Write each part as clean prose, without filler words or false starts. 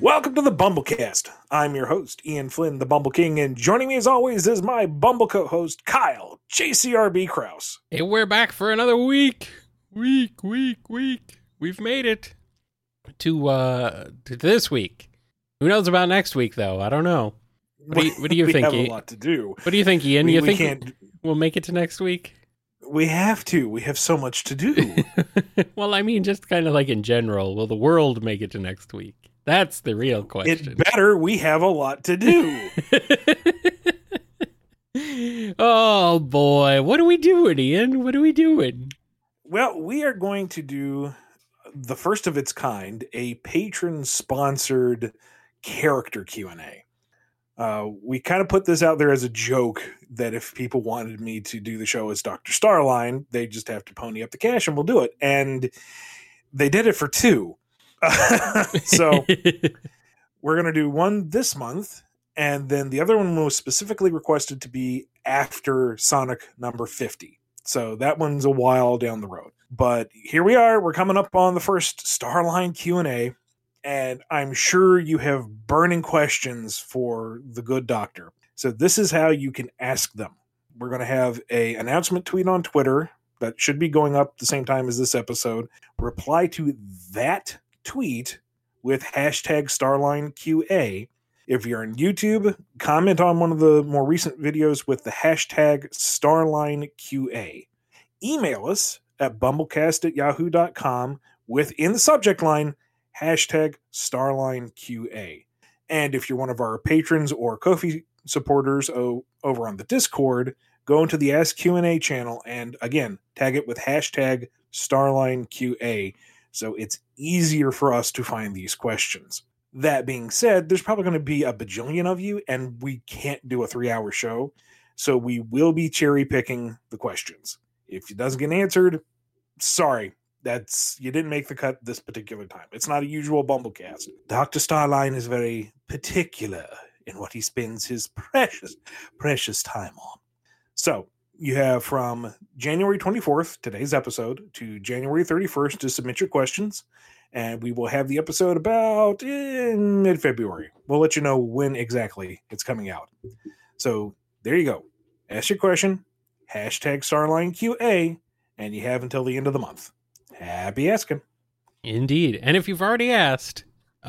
Welcome to the Bumblecast. I'm your host, Ian Flynn, the Bumble King, and joining me as always is my Bumble co-host, Kyle, JCRB Krause. Hey, we're back for another week. Week. We've made it to this week. Who knows about next week, though? I don't know. What do you think? We have a lot to do. What do you think, Ian? You think can't... we'll make it to next week? We have to. We have so much to do. Well, I mean, just kind of like in general, will the world make it to next week? That's the real question. It better. We have a lot to do. Oh, boy. What are we doing, Ian? What are we doing? Well, we are going to do the first of its kind, a patron-sponsored character Q&A. We kind of put this out there as a joke that if people wanted me to do the show as Dr. Starline, they just have to pony up the cash and we'll do it. And they did it for two. So we're going to do one this month, and then the other one was specifically requested to be after Sonic number 50. So that one's a while down the road. But here we are. We're coming up on the first Starline Q&A, and I'm sure you have burning questions for the good doctor. So this is how you can ask them. We're going to have an announcement tweet on Twitter that should be going up the same time as this episode. Reply to that tweet with hashtag StarlineQA. If you're on YouTube, comment on one of the more recent videos with the hashtag StarlineQA. Email us at bumblecast@yahoo.com with, in the subject line, hashtag StarlineQA. And if you're one of our patrons or Ko-fi supporters over on the Discord, go into the Ask Q&A channel and, again, tag it with hashtag StarlineQA. So it's easier for us to find these questions. That being said, there's probably going to be a bajillion of you, and we can't do a 3-hour show. So we will be cherry picking the questions. If it doesn't get answered, sorry. You didn't make the cut this particular time. It's not a usual Bumblecast. Dr. Starline is very particular in what he spends his precious time on. So you have from January 24th, today's episode, to January 31st to submit your questions. And we will have the episode about in mid-February. We'll let you know when exactly it's coming out. So there you go. Ask your question, hashtag StarlineQA, and you have until the end of the month. Happy asking. Indeed. And if you've already asked,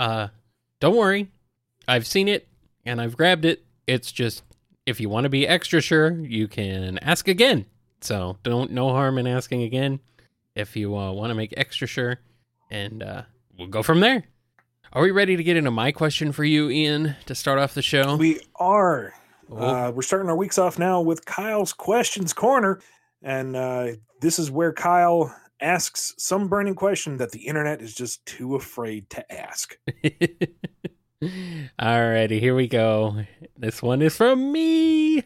don't worry. I've seen it and I've grabbed it. It's just, if you want to be extra sure, you can ask again. So no harm in asking again if you want to make extra sure. And we'll go from there. Are we ready to get into my question for you, Ian, to start off the show? We are. We're starting our weeks off now with Kyle's Questions Corner. And this is where Kyle asks some burning question that the internet is just too afraid to ask. Alrighty, here we go. This one is from me.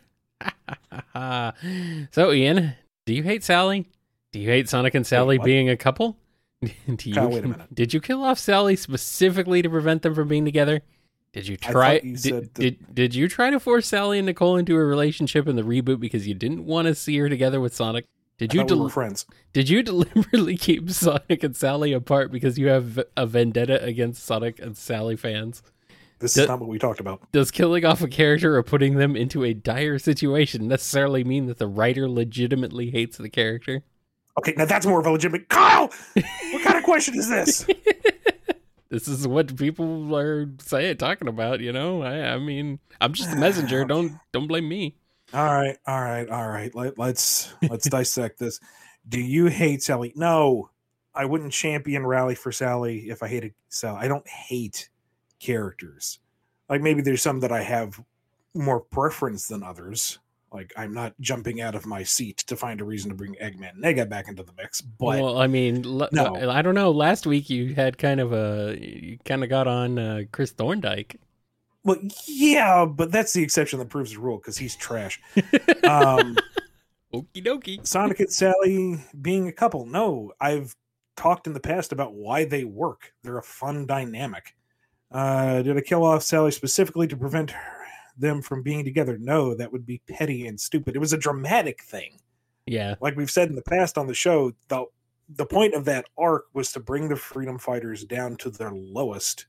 So, Ian, do you hate Sally? Do you hate Sonic and Sally being a couple? Kyle, wait a minute. Did you kill off Sally specifically to prevent them from being together? Did you try? Did you try to force Sally and Nicole into a relationship in the reboot because you didn't want to see her together with Sonic? Did you we were friends? Did you deliberately keep Sonic and Sally apart because you have a vendetta against Sonic and Sally fans? This is not what we talked about. Does killing off a character or putting them into a dire situation necessarily mean that the writer legitimately hates the character? Okay, now that's more of a legitimate... Kyle! What kind of question is this? This is what people are talking about, you know? I mean, I'm just a messenger. Okay. Don't blame me. All right. Let's dissect this. Do you hate Sally? No, I wouldn't champion rally for Sally if I hated Sally. I don't hate characters. Like, maybe there's some that I have more preference than others. Like, I'm not jumping out of my seat to find a reason to bring Eggman and Nega back into the mix. But well, I mean, no. I don't know. Last week you had kind of got on Chris Thorndike. Well, yeah, but that's the exception that proves the rule because he's trash. Okie dokie. Sonic and Sally being a couple. No, I've talked in the past about why they work. They're a fun dynamic. Did I kill off Sally specifically to prevent them from being together? No, that would be petty and stupid. It was a dramatic thing. Yeah. Like we've said in the past on the show, the point of that arc was to bring the Freedom Fighters down to their lowest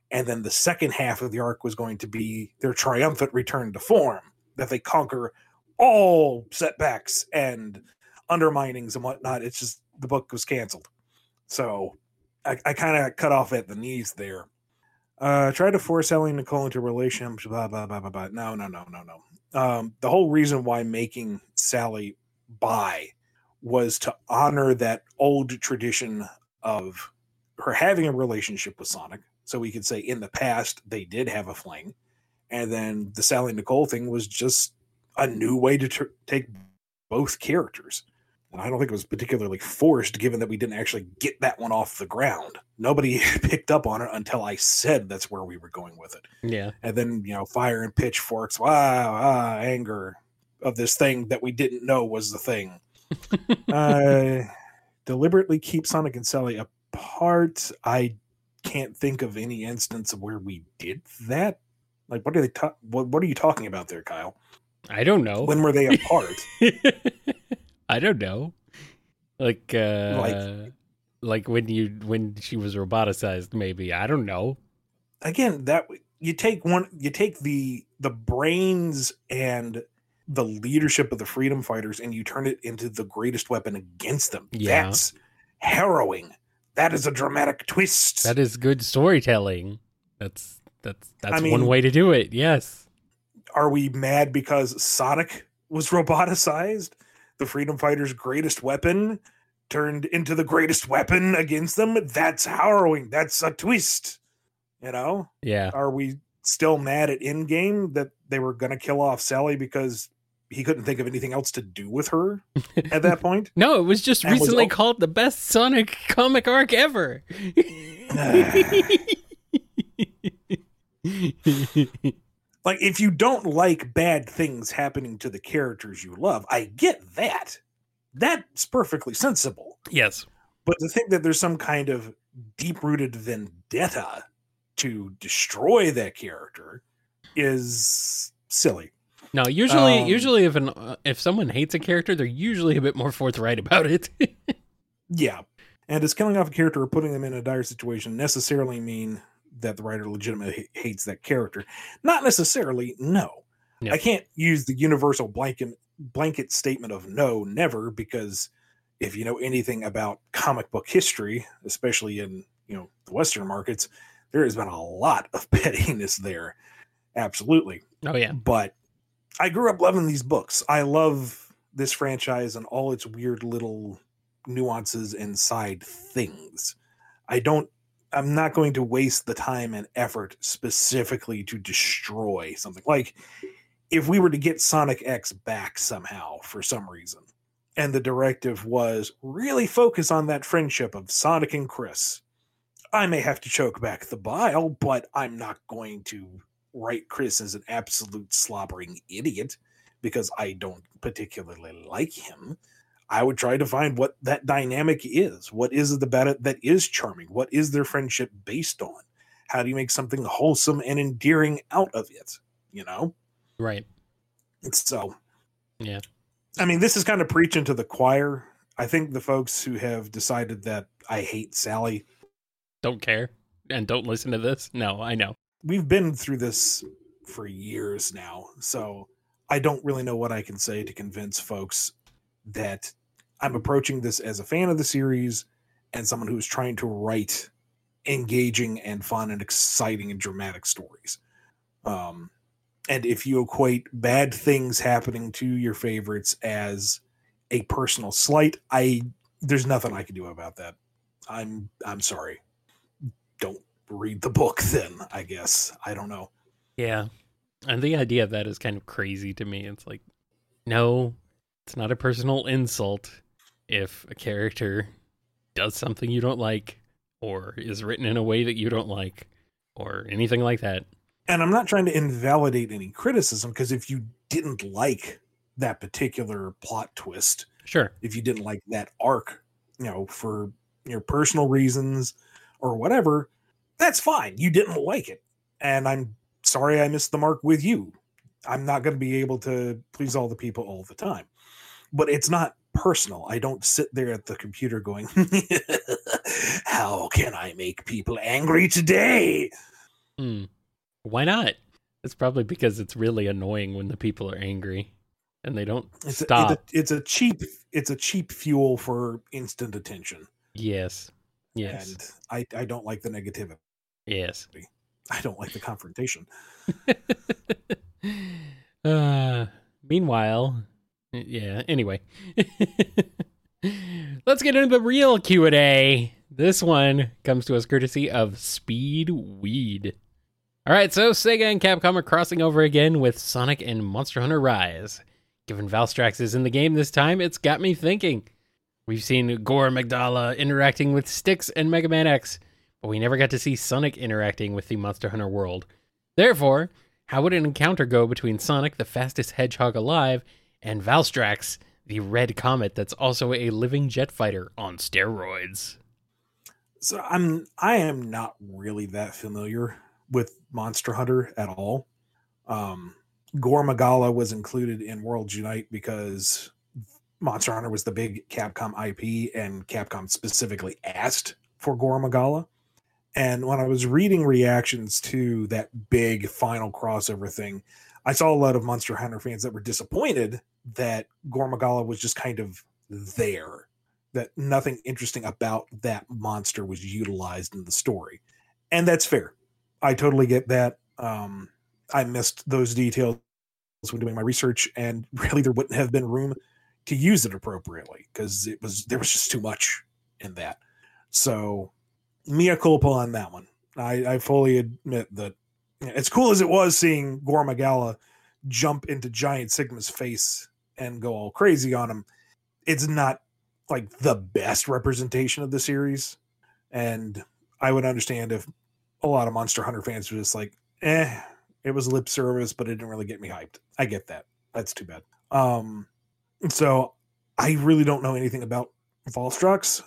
And then the second half of the arc was going to be their triumphant return to form, that they conquer all setbacks and underminings and whatnot. It's just the book was canceled. So I kind of cut off at the knees there. Tried to force Ellie and Nicole into a relationship, blah, blah, blah, blah, blah. No. The whole reason why making Sally bi was to honor that old tradition of her having a relationship with Sonic. So we could say in the past they did have a fling. And then the Sally and Nicole thing was just a new way to take both characters. And I don't think it was particularly forced, given that we didn't actually get that one off the ground. Nobody picked up on it until I said that's where we were going with it. Yeah. And then, fire and pitchforks, anger of this thing that we didn't know was the thing. Deliberately keep Sonic and Sally apart. I can't think of any instance of where we did that. Like, what are they? What are you talking about there, Kyle? I don't know. When were they apart? I don't know. Like when she was roboticized, maybe. I don't know. Again, that you take the brains and the leadership of the freedom fighters and you turn it into the greatest weapon against them. Yeah. That's harrowing. That is a dramatic twist. That is good storytelling. That's one way to do it. Yes. Are we mad because Sonic was roboticized? The freedom fighters' greatest weapon turned into the greatest weapon against them? That's harrowing. That's a twist. Yeah. Are we still mad at Endgame that they were going to kill off Sally because he couldn't think of anything else to do with her at that point? No, it was just recently called the best Sonic comic arc ever. Like, if you don't like bad things happening to the characters you love, I get that. That's perfectly sensible. Yes. But to think that there's some kind of deep-rooted vendetta to destroy that character is silly. No, usually if someone hates a character, they're usually a bit more forthright about it. Yeah. And does killing off a character or putting them in a dire situation necessarily mean that the writer legitimately hates that character? Not necessarily, no. Yeah. I can't use the universal blanket statement of no, never, because if you know anything about comic book history, especially in the Western markets, there has been a lot of pettiness there. Absolutely. Oh, yeah. But I grew up loving these books. I love this franchise and all its weird little nuances and side things. I'm not going to waste the time and effort specifically to destroy something. Like, if we were to get Sonic X back somehow for some reason, and the directive was really focus on that friendship of Sonic and Chris, I may have to choke back the bile, but I'm not going to write Chris as an absolute slobbering idiot because I don't particularly like him. I would try to find what that dynamic is. What is it about it that is charming? What is their friendship based on? How do you make something wholesome and endearing out of it? Right. So, yeah. I mean, this is kind of preaching to the choir. I think the folks who have decided that I hate Sally don't care and don't listen to this. No, I know. We've been through this for years now, so I don't really know what I can say to convince folks that I'm approaching this as a fan of the series and someone who's trying to write engaging and fun and exciting and dramatic stories. And if you equate bad things happening to your favorites as a personal slight, there's nothing I can do about that. I'm sorry. Don't read the book then, I guess. I don't know. Yeah. And the idea of that is kind of crazy to me. It's like, no, it's not a personal insult if a character does something you don't like or is written in a way that you don't like or anything like that. And I'm not trying to invalidate any criticism, because if you didn't like that particular plot twist, sure, if you didn't like that arc, for your personal reasons or whatever, that's fine. You didn't like it. And I'm sorry I missed the mark with you. I'm not going to be able to please all the people all the time. But it's not personal. I don't sit there at the computer going, how can I make people angry today? Why not? It's probably because it's really annoying when the people are angry and they don't stop. It's a cheap fuel for instant attention. Yes. And I don't like the negativity. Yes. I don't like the confrontation. Meanwhile, yeah, anyway. Let's get into the real Q&A. This one comes to us courtesy of Speed Weed. All right, so Sega and Capcom are crossing over again with Sonic and Monster Hunter Rise. Given Valstrax is in the game this time, it's got me thinking. We've seen Gore Magdala interacting with Styx and Mega Man X, but we never got to see Sonic interacting with the Monster Hunter world. Therefore, how would an encounter go between Sonic, the fastest hedgehog alive, and Valstrax, the red comet that's also a living jet fighter on steroids? So I am not really that familiar with Monster Hunter at all. Gore Magala was included in Worlds Unite because Monster Hunter was the big Capcom IP, and Capcom specifically asked for Gore Magala. And when I was reading reactions to that big final crossover thing, I saw a lot of Monster Hunter fans that were disappointed that Gore Magala was just kind of there, that nothing interesting about that monster was utilized in the story. And that's fair. I totally get that. I missed those details when doing my research, and really there wouldn't have been room to use it appropriately because there was just too much in that. So mea culpa on that one. I fully admit that as cool as it was seeing Gore Magala jump into Giant Sigma's face and go all crazy on him, it's not like the best representation of the series. And I would understand if a lot of Monster Hunter fans were just like, it was lip service, but it didn't really get me hyped. I get that. That's too bad. So I really don't know anything about Valstrax.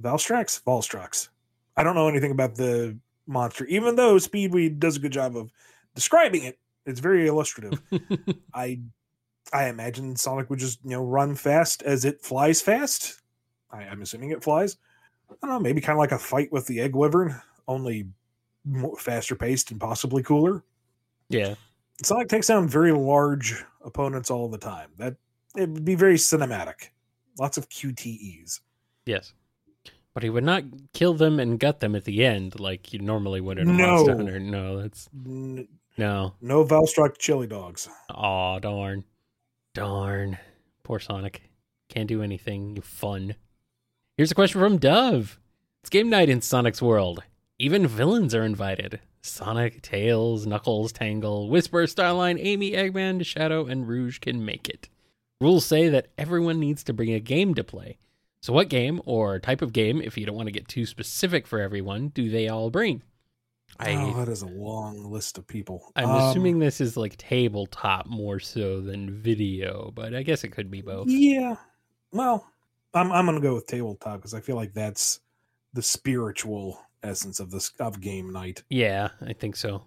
I don't know anything about the monster, even though Speedweed does a good job of describing it. It's very illustrative. I imagine Sonic would just, run fast as it flies fast. I'm assuming it flies. I don't know, maybe kind of like a fight with the Egg Wyvern, only more faster paced and possibly cooler. Yeah. Sonic takes down very large opponents all the time. That it would be very cinematic. Lots of QTEs. Yes. But he would not kill them and gut them at the end like you normally would in a Monster Hunter. No, that's no. No Valstrax chili dogs. Aw, darn. Darn. Poor Sonic. Can't do anything. You fun. Here's a question from Dove. It's game night in Sonic's world. Even villains are invited. Sonic, Tails, Knuckles, Tangle, Whisper, Starline, Amy, Eggman, Shadow, and Rouge can make it. Rules say that everyone needs to bring a game to play. So what game, or type of game, if you don't want to get too specific for everyone, do they all bring? That is a long list of people. I'm assuming this is like tabletop more so than video, but I guess it could be both. Yeah. Well, I'm going to go with tabletop because I feel like that's the spiritual essence of game night. Yeah, I think so.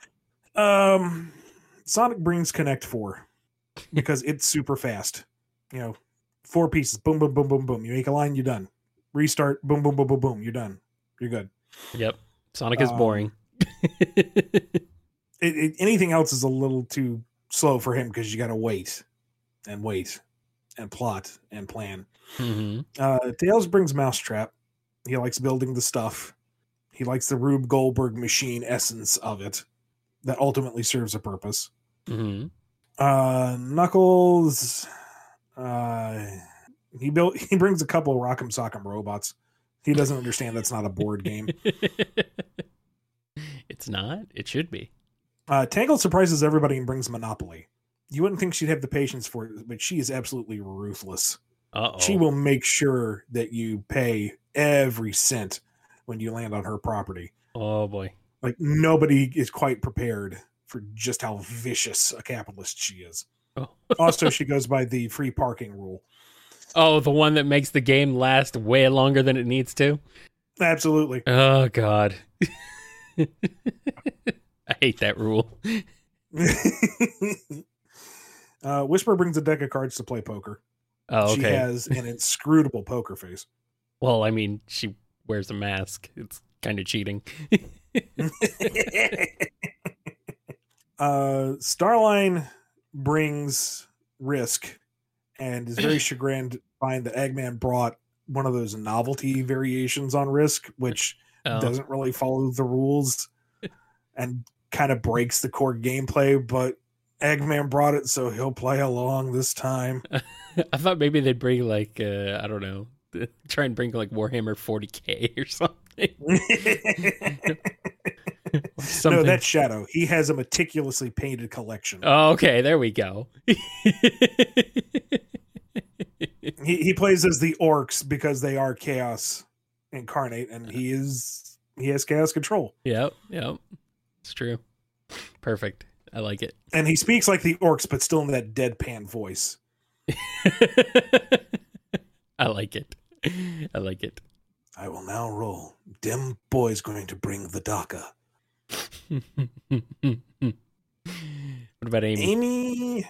Sonic brings Connect 4 because it's super fast. 4 pieces, boom, boom, boom, boom, boom. You make a line, you're done. Restart, boom, boom, boom, boom, boom. You're done. You're good. Yep. Sonic is boring. Anything else is a little too slow for him because you got to wait and plot and plan. Mm-hmm. Tails brings Mousetrap. He likes building the stuff. He likes the Rube Goldberg machine essence of it that ultimately serves a purpose. Mm-hmm. Knuckles, he brings a couple of Rock'em Sock'em robots. He doesn't understand that's not a board game. It's not. It should be. Tangle surprises everybody and brings Monopoly. You wouldn't think she'd have the patience for it, but she is absolutely ruthless. Uh-oh. She will make sure that you pay every cent when you land on her property. Oh boy. Like nobody is quite prepared for just how vicious a capitalist she is. Oh. Also, she goes by the free parking rule. Oh, the one that makes the game last way longer than it needs to? Absolutely. Oh, God. I hate that rule. Whisper brings a deck of cards to play poker. Oh, okay. She has an inscrutable poker face. Well, I mean, she wears a mask. It's kind of cheating. Starline brings Risk and is very chagrined to find that Eggman brought one of those novelty variations on Risk, which doesn't really follow the rules and kind of breaks the core gameplay, but Eggman brought it, so he'll play along this time. I thought maybe they'd bring like, I don't know, try and bring like Warhammer 40K or something. No, that's Shadow. He has a meticulously painted collection. Oh, okay, there we go. He plays as the orcs because they are chaos incarnate, and he has chaos control. Yep, it's true. Perfect. I like it. And he speaks like the orcs, but still in that deadpan voice. I like it. I will now roll. Dem boy's going to bring the DACA. What about Amy?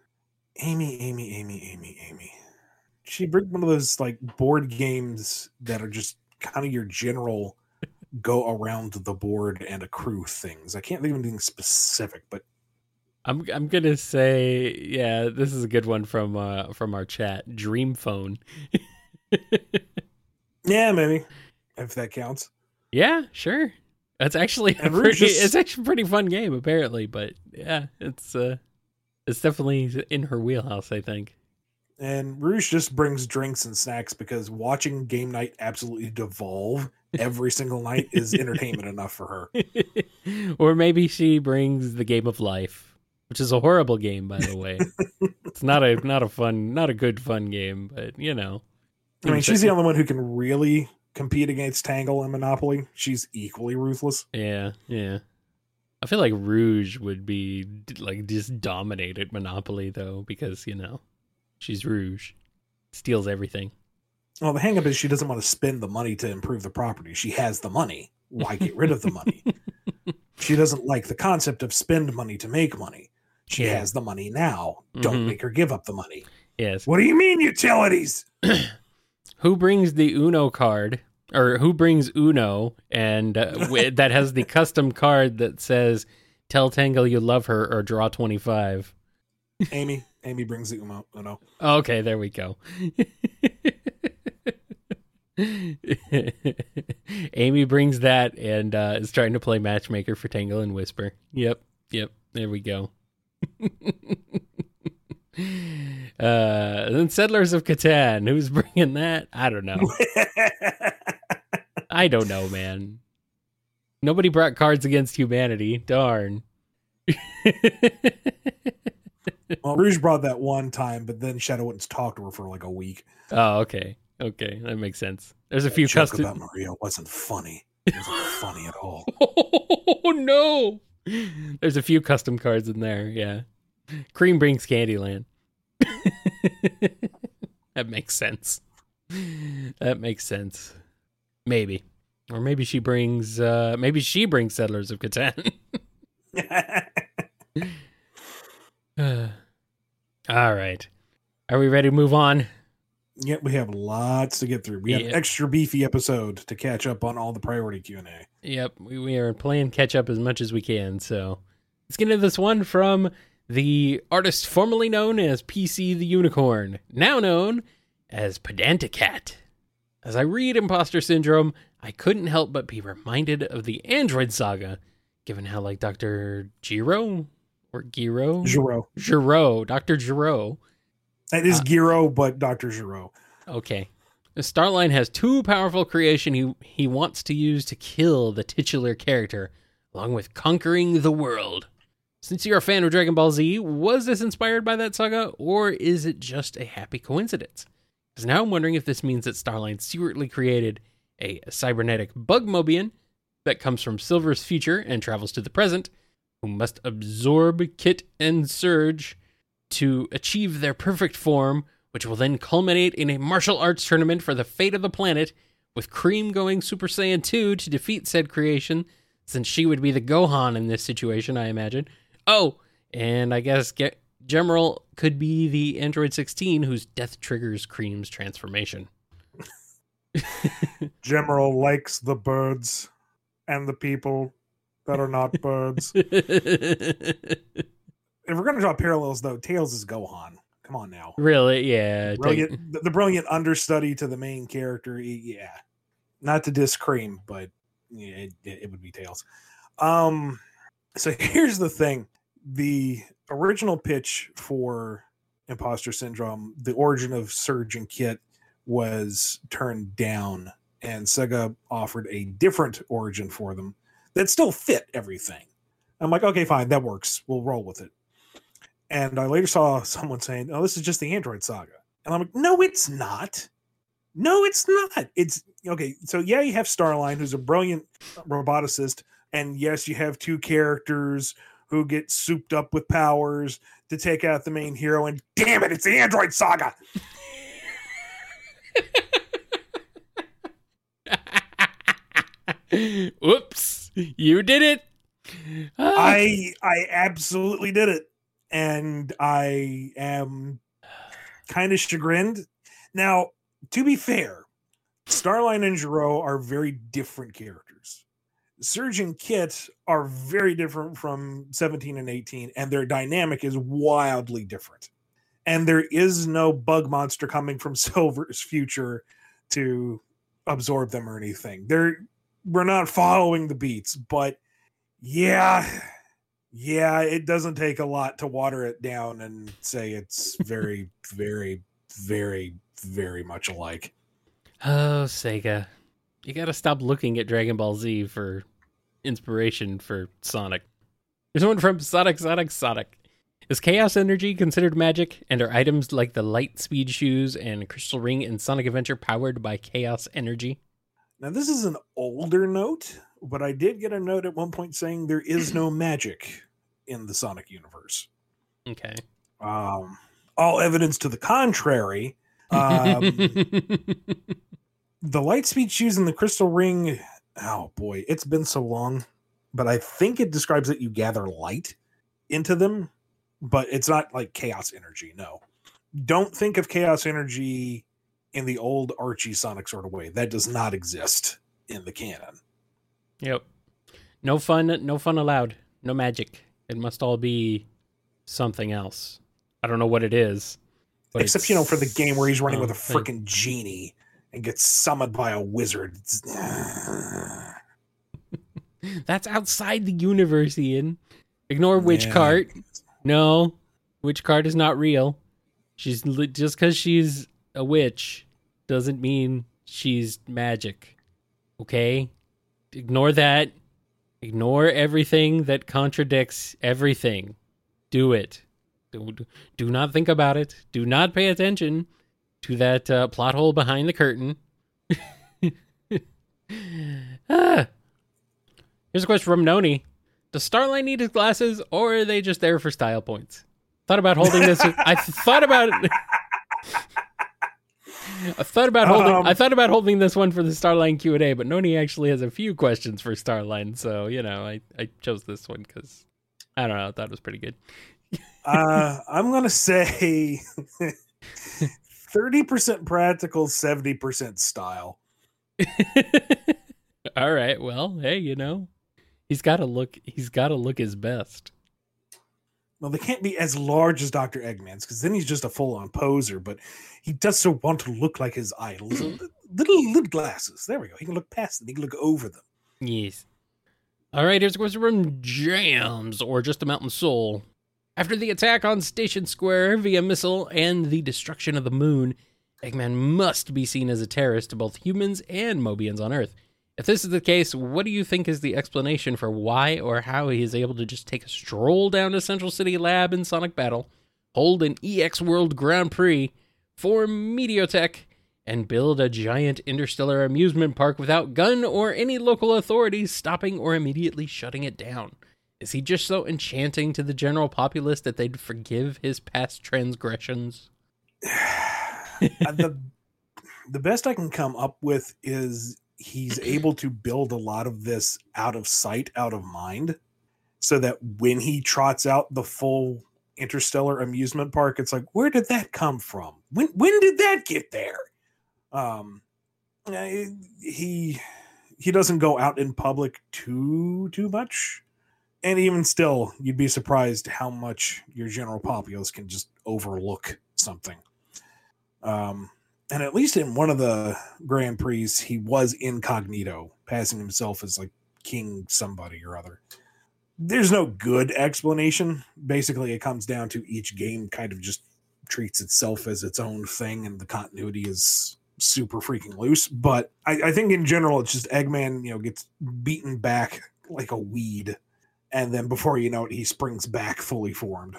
Amy. She brings one of those like board games that are just kind of your general go around the board and accrue things. I can't think of anything specific, but I'm gonna say, yeah, this is a good one from our chat. Dream Phone. Yeah, maybe if that counts. Yeah, sure. That's actually it's actually a pretty fun game apparently, but yeah, it's definitely in her wheelhouse, I think. And Rouge just brings drinks and snacks because watching game night absolutely devolve every single night is entertainment enough for her. Or maybe she brings the game of life, which is a horrible game, by the way. It's not a good fun game, but you know. I mean, she's the only one who can really compete against Tangle and Monopoly. She's equally ruthless. Yeah. I feel like Rouge would be like just dominate at Monopoly though, because you know she's Rouge, steals everything. Well, the hang-up is she doesn't want to spend the money to improve the property. She has the money. Why get rid of the money? She doesn't like the concept of spend money to make money. She has the money now. Don't make her give up the money. Yes. What do you mean, utilities? Who brings the Uno card? Or who brings Uno and that has the custom card that says, tell Tangle you love her or draw 25? Amy brings the Uno. Okay, there we go. Amy brings that and is trying to play matchmaker for Tangle and Whisper. Yep, there we go. Then Settlers of Catan, who's bringing that? I don't know. I don't know, man. Nobody brought Cards Against Humanity. Darn. Well, Rouge brought that one time, but then Shadow wouldn't talk to her for like a week. Oh, okay. That makes sense. There's a few custom about Maria wasn't funny. It wasn't funny at all. Oh no! There's a few custom cards in there. Yeah. Cream brings Candyland. That makes sense. Maybe. Or maybe she brings Settlers of Catan. All right. Are we ready to move on? Yep, we have lots to get through. We have an extra beefy episode to catch up on all the priority Q&A. Yep, we are playing catch up as much as we can. So let's get into this one from the artist formerly known as PC the Unicorn, now known as Pedanticat. As I read Imposter Syndrome, I couldn't help but be reminded of the Android Saga, given how like Dr. Giro or Giro? Giro, Dr. Giro. That is Giro, but Dr. Giro. Okay. Starline has two powerful creation he wants to use to kill the titular character, along with conquering the world. Since you're a fan of Dragon Ball Z, was this inspired by that saga, or is it just a happy coincidence? Because now I'm wondering if this means that Starline secretly created a cybernetic Bugmobian that comes from Silver's future and travels to the present, who must absorb Kit and Surge to achieve their perfect form, which will then culminate in a martial arts tournament for the fate of the planet, with Cream going Super Saiyan 2 to defeat said creation, since she would be the Gohan in this situation, I imagine. Oh, and I guess Gemerald could be the Android 16 whose death triggers Cream's transformation. Gemerald likes the birds and the people that are not birds. If we're going to draw parallels, though, Tails is Gohan. Come on now. Really? Yeah. The brilliant understudy to the main character. Yeah. Not to diss Cream, but yeah, it would be Tails. So here's the thing. The original pitch for Imposter Syndrome, the origin of Surge and Kit, was turned down, and Sega offered a different origin for them that still fit everything. I'm like, okay, fine, that works. We'll roll with it. And I later saw someone saying, oh, this is just the Android Saga. And I'm like, no, it's not. No, it's not. It's okay. So yeah, you have Starline, who's a brilliant roboticist. And yes, you have two characters who get souped up with powers to take out the main hero. And damn it, it's the Android Saga. Whoops. You did it. I absolutely did it. And I am kind of chagrined. Now, to be fair, Starline and Gero are very different characters. Surge and Kit are very different from 17 and 18, and their dynamic is wildly different. And there is no bug monster coming from Silver's future to absorb them or anything. We're not following the beats, but yeah, it doesn't take a lot to water it down and say it's very, very, very, very much alike. Oh, Sega. You gotta stop looking at Dragon Ball Z for inspiration for Sonic. There's one from Sonic. Is Chaos Energy considered magic? And are items like the Light Speed Shoes and Crystal Ring in Sonic Adventure powered by Chaos Energy? Now, this is an older note, but I did get a note at one point saying there is no magic in the Sonic universe. Okay. All evidence to the contrary. The Light Speed Shoes and the Crystal Ring, oh boy, it's been so long, but I think it describes that you gather light into them, but it's not like Chaos Energy, no. Don't think of Chaos Energy in the old Archie Sonic sort of way. That does not exist in the canon. Yep. No fun allowed. No magic. It must all be something else. I don't know what it is. Except, for the game where he's running with a freaking genie and gets summoned by a wizard. That's outside the universe, Ian. Ignore Witch Cart. No, Witch Cart is not real. Just because she's a witch doesn't mean she's magic. Okay? Ignore that. Ignore everything that contradicts everything. Do it. Do not think about it. Do not pay attention to that plot hole behind the curtain. Here's a question from Noni. Does Starline need his glasses, or are they just there for style points? Thought about holding this. I thought about holding this one for the Starline Q&A, but Noni actually has a few questions for Starline, so I chose this one because I don't know. I thought it was pretty good. I'm gonna say 30% practical, 70% style. All right. Well, hey, he's got to look his best. Well, they can't be as large as Dr. Eggman's because then he's just a full-on poser. But he does so want to look like his idols. little glasses. There we go. He can look past them. He can look over them. Yes. All right. Here's a question from Jams, or Just a Mountain Soul. After the attack on Station Square via missile and the destruction of the moon, Eggman must be seen as a terrorist to both humans and Mobians on Earth. If this is the case, what do you think is the explanation for why or how he is able to just take a stroll down to Central City Lab in Sonic Battle, hold an EX World Grand Prix, form Mediotech, and build a giant interstellar amusement park without Gun or any local authorities stopping or immediately shutting it down? Is he just so enchanting to the general populace that they'd forgive his past transgressions? The best I can come up with is he's able to build a lot of this out of sight, out of mind, so that when he trots out the full interstellar amusement park, it's like, where did that come from? When did that get there? He he doesn't go out in public too much. And even still, you'd be surprised how much your general populace can just overlook something. And at least in one of the Grand Prix, he was incognito, passing himself as like King somebody or other. There's no good explanation. Basically, it comes down to each game kind of just treats itself as its own thing, and the continuity is super freaking loose. But I think in general, it's just Eggman, gets beaten back like a weed, and then before you know it, he springs back fully formed.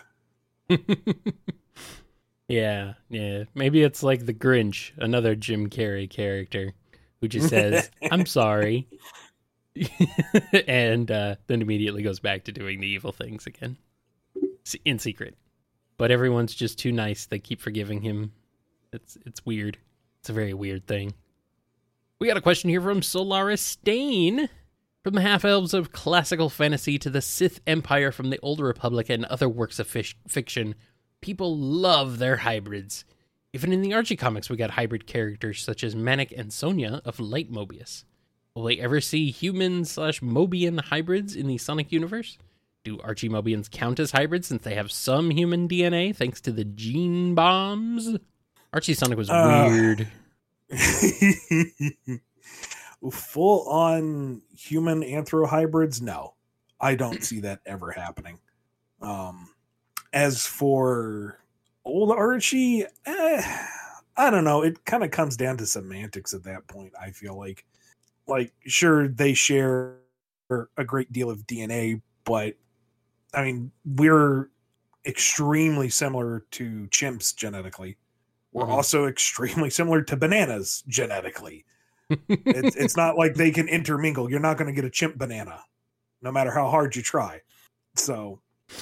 Yeah. Maybe it's like the Grinch, another Jim Carrey character who just says, "I'm sorry," and then immediately goes back to doing the evil things again in secret. But everyone's just too nice. They keep forgiving him. It's weird. It's a very weird thing. We got a question here from Solaris Stain. From the half-elves of classical fantasy to the Sith Empire, from the Old Republic and other works of fiction, people love their hybrids. Even in the Archie comics, we got hybrid characters such as Manic and Sonia of Light Mobius. Will we ever see human/Mobian hybrids in the Sonic universe? Do Archie Mobians count as hybrids since they have some human DNA thanks to the gene bombs? Archie Sonic was weird. Full-on human anthro hybrids? No. I don't see that ever happening. As for old Archie, I don't know. It kind of comes down to semantics at that point, I feel like. Like, sure, they share a great deal of DNA, but, I mean, we're extremely similar to chimps genetically. We're also extremely similar to bananas genetically. It's not like they can intermingle. You're not going to get a chimp banana, no matter how hard you try. So,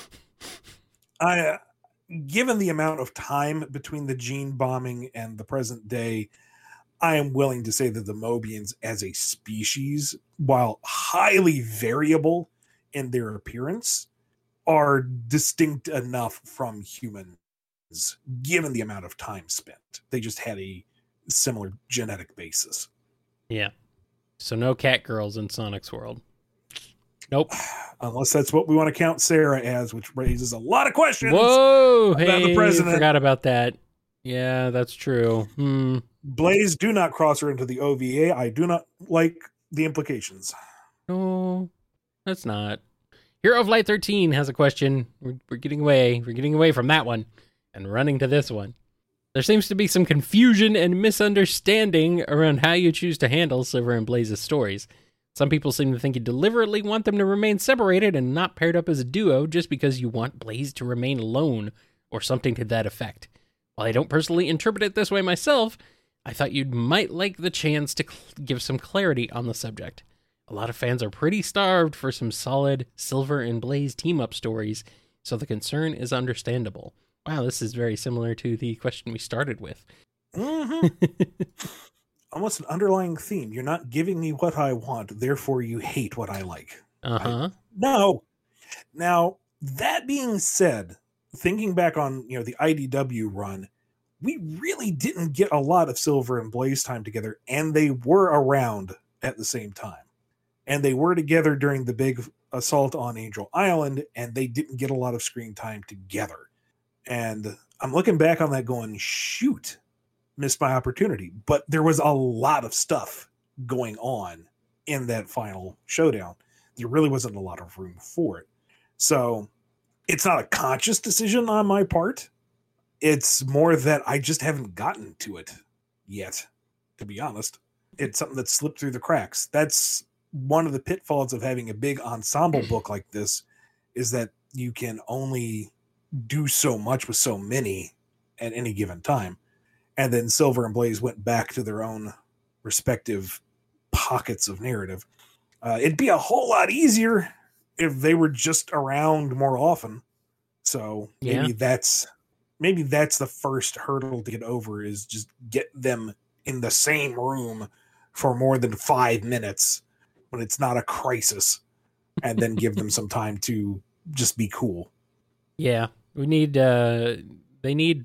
given the amount of time between the gene bombing and the present day, I am willing to say that the Mobians as a species, while highly variable in their appearance, are distinct enough from humans, given the amount of time spent. They just had a similar genetic basis. Yeah. So no cat girls in Sonic's world. Nope. Unless that's what we want to count Sarah as, which raises a lot of questions. Whoa! About the president. Forgot about that. Yeah, that's true. Blaze, do not cross her into the OVA. I do not like the implications. No, that's not. Hero of Light 13 has a question. We're getting away. We're getting away from that one and running to this one. There seems to be some confusion and misunderstanding around how you choose to handle Silver and Blaze's stories. Some people seem to think you deliberately want them to remain separated and not paired up as a duo just because you want Blaze to remain alone or something to that effect. While I don't personally interpret it this way myself, I thought you might like the chance to give some clarity on the subject. A lot of fans are pretty starved for some solid Silver and Blaze team-up stories, so the concern is understandable. Wow, this is very similar to the question we started with. Almost an underlying theme. You're not giving me what I want, therefore you hate what I like. No. Now, that being said, thinking back on the IDW run, we really didn't get a lot of Silver and Blaze time together, and they were around at the same time. And they were together during the big assault on Angel Island, and they didn't get a lot of screen time together. And I'm looking back on that going, shoot, missed my opportunity. But there was a lot of stuff going on in that final showdown. There really wasn't a lot of room for it. So it's not a conscious decision on my part. It's more that I just haven't gotten to it yet, to be honest. It's something that slipped through the cracks. That's one of the pitfalls of having a big ensemble book like this, is that you can only do so much with so many at any given time. And then Silver and Blaze went back to their own respective pockets of narrative. It'd be a whole lot easier if they were just around more often. So maybe that's the first hurdle to get over, is just get them in the same room for more than 5 minutes when it's not a crisis, and then give them some time to just be cool. Yeah, we need they need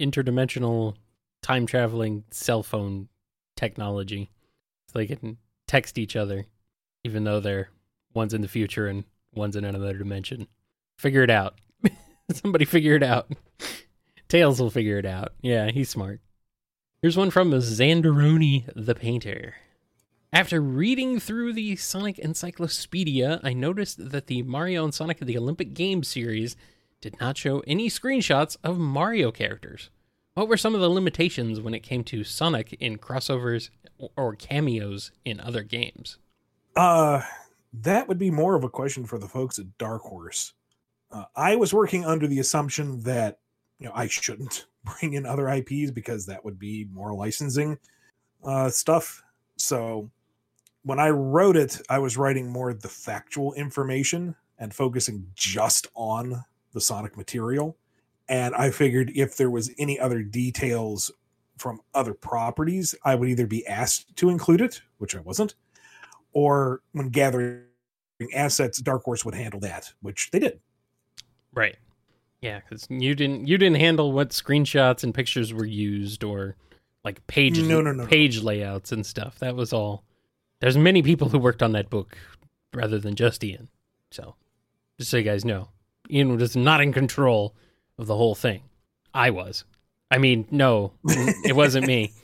interdimensional time traveling cell phone technology so they can text each other, even though one's in the future and one's in another dimension. Figure it out. Somebody figure it out. Tails will figure it out. Yeah, he's smart. Here's one from Zanderoni the Painter. After reading through the Sonic Encyclopedia, I noticed that the Mario and Sonic the Olympic Games series did not show any screenshots of Mario characters. What were some of the limitations when it came to Sonic in crossovers or cameos in other games? That would be more of a question for the folks at Dark Horse. I was working under the assumption that I shouldn't bring in other IPs because that would be more licensing stuff. So when I wrote it, I was writing more the factual information and focusing just on the Sonic material. And I figured if there was any other details from other properties, I would either be asked to include it, which I wasn't, or when gathering assets, Dark Horse would handle that, which they did. Right. Yeah, because you didn't handle what screenshots and pictures were used or like page layouts and stuff. That was all. There's many people who worked on that book rather than just Ian. So just so you guys know, Ian was not in control of the whole thing. I was. I mean, no, it wasn't me.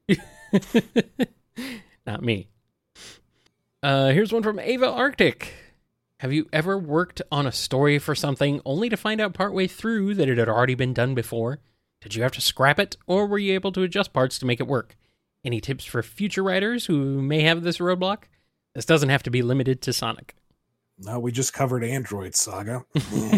Not me. Here's one from Ava Arctic. Have you ever worked on a story for something only to find out partway through that it had already been done before? Did you have to scrap it, or were you able to adjust parts to make it work? Any tips for future writers who may have this roadblock? This doesn't have to be limited to Sonic. No, we just covered Android Saga.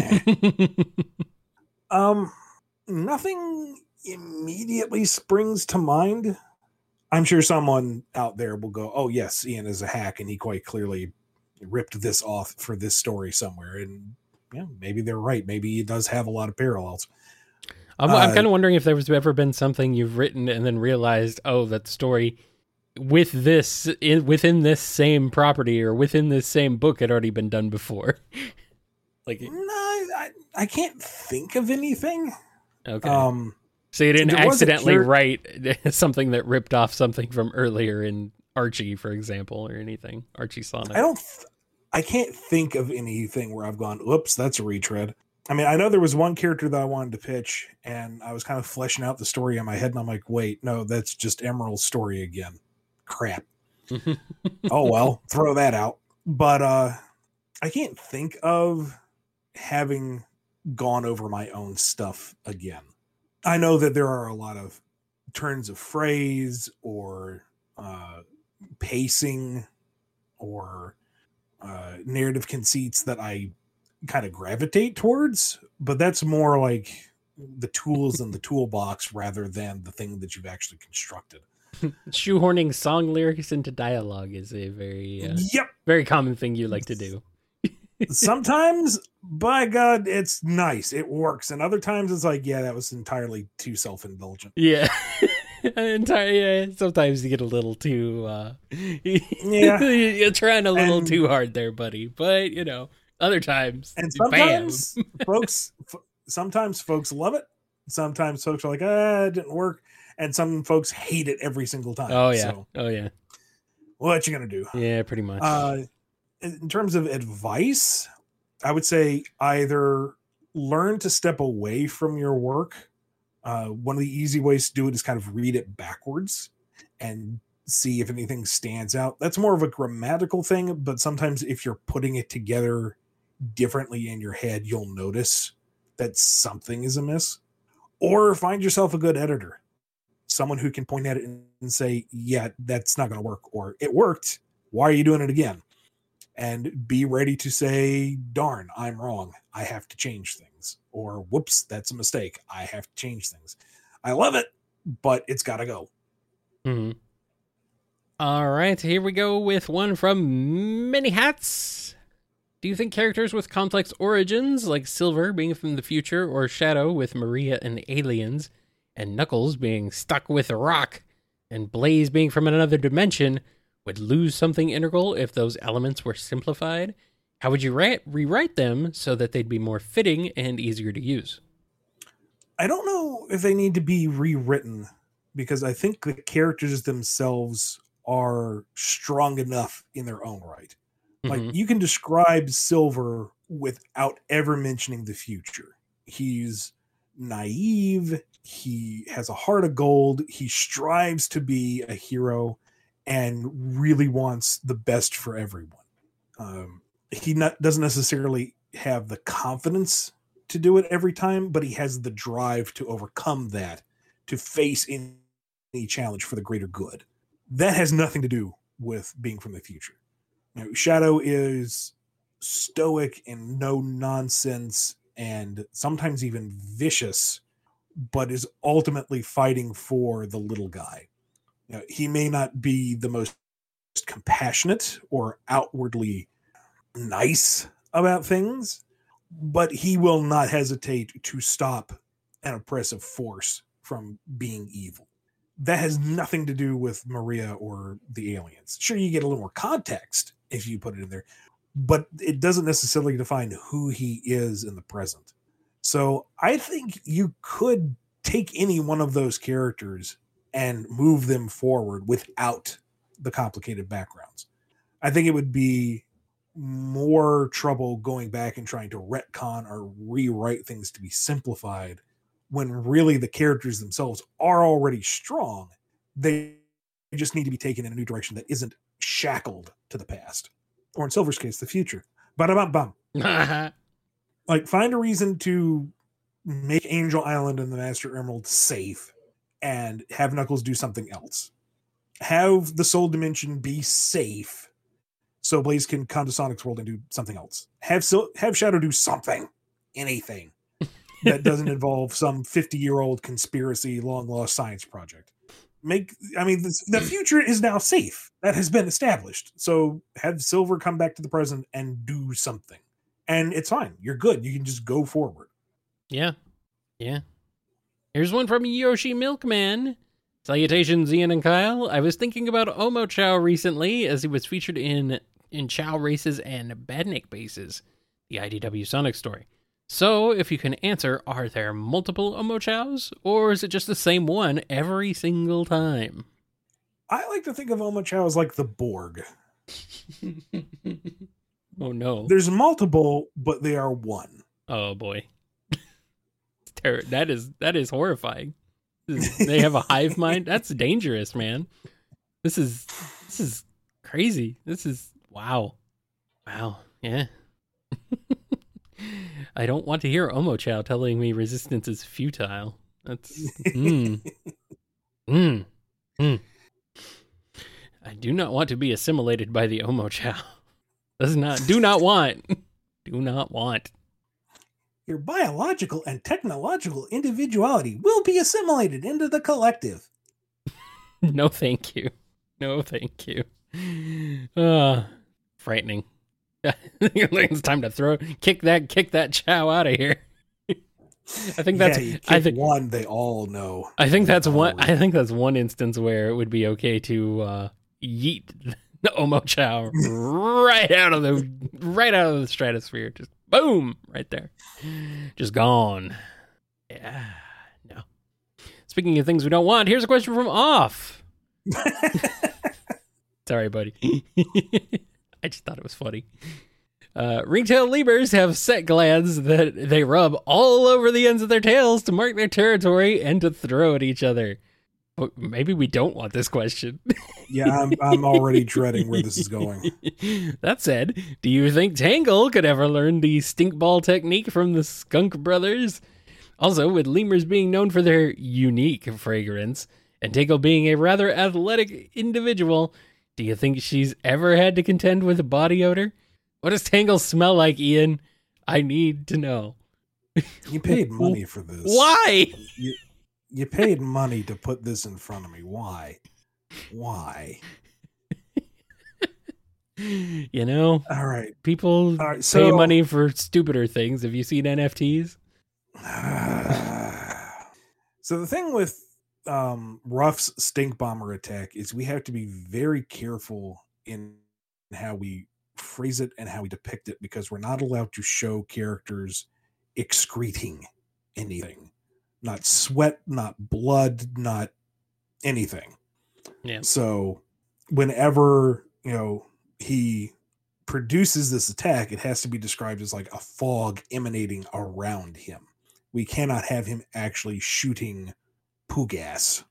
Nothing immediately springs to mind. I'm sure someone out there will go, oh yes, Ian is a hack and he quite clearly ripped this off for this story somewhere. And yeah, maybe they're right. Maybe he does have a lot of parallels. I'm kind of wondering if there was ever been something you've written and then realized, oh, that story with this within this same property or within this same book had already been done before. Like, no, I can't think of anything. Okay. So you didn't accidentally write something that ripped off something from earlier in Archie, for example, or anything. Archie Sonic. I can't think of anything where I've gone, oops, that's a retread. I mean, I know there was one character that I wanted to pitch, and I was kind of fleshing out the story in my head, and I'm like, wait, no, that's just Emerald's story again. Crap. Oh, well, throw that out. But I can't think of having gone over my own stuff again. I know that there are a lot of turns of phrase or pacing or narrative conceits that I kind of gravitate towards, but that's more like the tools in the toolbox rather than the thing that you've actually constructed. Shoehorning song lyrics into dialogue is a very common thing you like to do. Sometimes, by God, it's nice. It works. And other times it's like, yeah, that was entirely too self-indulgent. Yeah. Sometimes you get a little too you're trying a little too hard there, buddy. But other times, and sometimes sometimes folks love it. Sometimes folks are like, it didn't work. And some folks hate it every single time. Oh yeah. So, what you gonna do? Yeah, pretty much. In terms of advice, I would say either learn to step away from your work. One of the easy ways to do it is kind of read it backwards and see if anything stands out. That's more of a grammatical thing, but sometimes if you're putting it together differently in your head, you'll notice that something is amiss. Or find yourself a good editor, someone who can point at it and say, yeah, that's not going to work, or it worked. Why are you doing it again? And be ready to say, darn, I'm wrong. I have to change things. Or, whoops, that's a mistake. I have to change things. I love it, but it's got to go. Mm-hmm. All right, here we go with one from Many Hats. Do you think characters with complex origins, like Silver being from the future, or Shadow with Maria and aliens, and Knuckles being stuck with a rock, and Blaze being from another dimension, would lose something integral if those elements were simplified? How would you rewrite them so that they'd be more fitting and easier to use? I don't know if they need to be rewritten, because I think the characters themselves are strong enough in their own right. Like, Mhm. you can describe Silver without ever mentioning the future. He's naive. He has a heart of gold. He strives to be a hero and really wants the best for everyone. Doesn't necessarily have the confidence to do it every time, but he has the drive to overcome that, to face any challenge for the greater good. That has nothing to do with being from the future. Shadow is stoic and no nonsense and sometimes even vicious, but is ultimately fighting for the little guy. He may not be the most compassionate or outwardly nice about things, but he will not hesitate to stop an oppressive force from being evil. That has nothing to do with Maria or the aliens. Sure, you get a little more context if you put it in there, but it doesn't necessarily define who he is in the present. So I think you could take any one of those characters and move them forward without the complicated backgrounds. I think it would be more trouble going back and trying to retcon or rewrite things to be simplified when really the characters themselves are already strong. They just need to be taken in a new direction that isn't shackled to the past, or in Silver's case, the future. Ba-da-bum-bum. Like, find a reason to make Angel Island and the Master Emerald safe and have Knuckles do something else. Have the Soul Dimension be safe so Blaze can come to Sonic's world and do something else. Have Shadow do something, anything that doesn't involve some 50-year-old conspiracy, long-lost science project. The future is now safe. That has been established. So have Silver come back to the present and do something. And it's fine. You're good. You can just go forward. Yeah. Yeah. Here's one from Yoshi Milkman. Salutations, Ian and Kyle. I was thinking about Omochao recently as he was featured in Chow Races and Badnik Bases, the IDW Sonic story. So, if you can answer, are there multiple Omochaos, or is it just the same one every single time? I like to think of Omochao as like the Borg. Oh no. There's multiple, but they are one. Oh boy. That is horrifying. They have a hive mind? That's dangerous, man. This is crazy. This is wow. Yeah. I don't want to hear Omochao telling me resistance is futile. That's I do not want to be assimilated by the Omochao. Do not want. Your biological and technological individuality will be assimilated into the collective. No, thank you. Frightening. It's time to kick that Chow out of here. I think one they all know. I think that's one instance where it would be okay to yeet the Omochao right out of the stratosphere. Just boom, right there. Just gone. Yeah. No. Speaking of things we don't want, here's a question from Off. Sorry, buddy. I just thought it was funny. Ringtail lemurs have set glands that they rub all over the ends of their tails to mark their territory and to throw at each other. But maybe we don't want this question. Yeah, I'm already dreading where this is going. That said, do you think Tangle could ever learn the stink ball technique from the Skunk Brothers? Also, with lemurs being known for their unique fragrance, and Tangle being a rather athletic individual, do you think she's ever had to contend with a body odor? What does Tangle smell like, Ian? I need to know. You paid money for this. Why? You paid money to put this in front of me. Why? You know, all right. People pay money for stupider things. Have you seen NFTs? So the thing with Ruff's stink bomber attack is we have to be very careful in how we phrase it and how we depict it, because we're not allowed to show characters excreting anything. Not sweat, not blood, not anything. Yeah. So whenever, he produces this attack, it has to be described as like a fog emanating around him. We cannot have him actually shooting poo gas.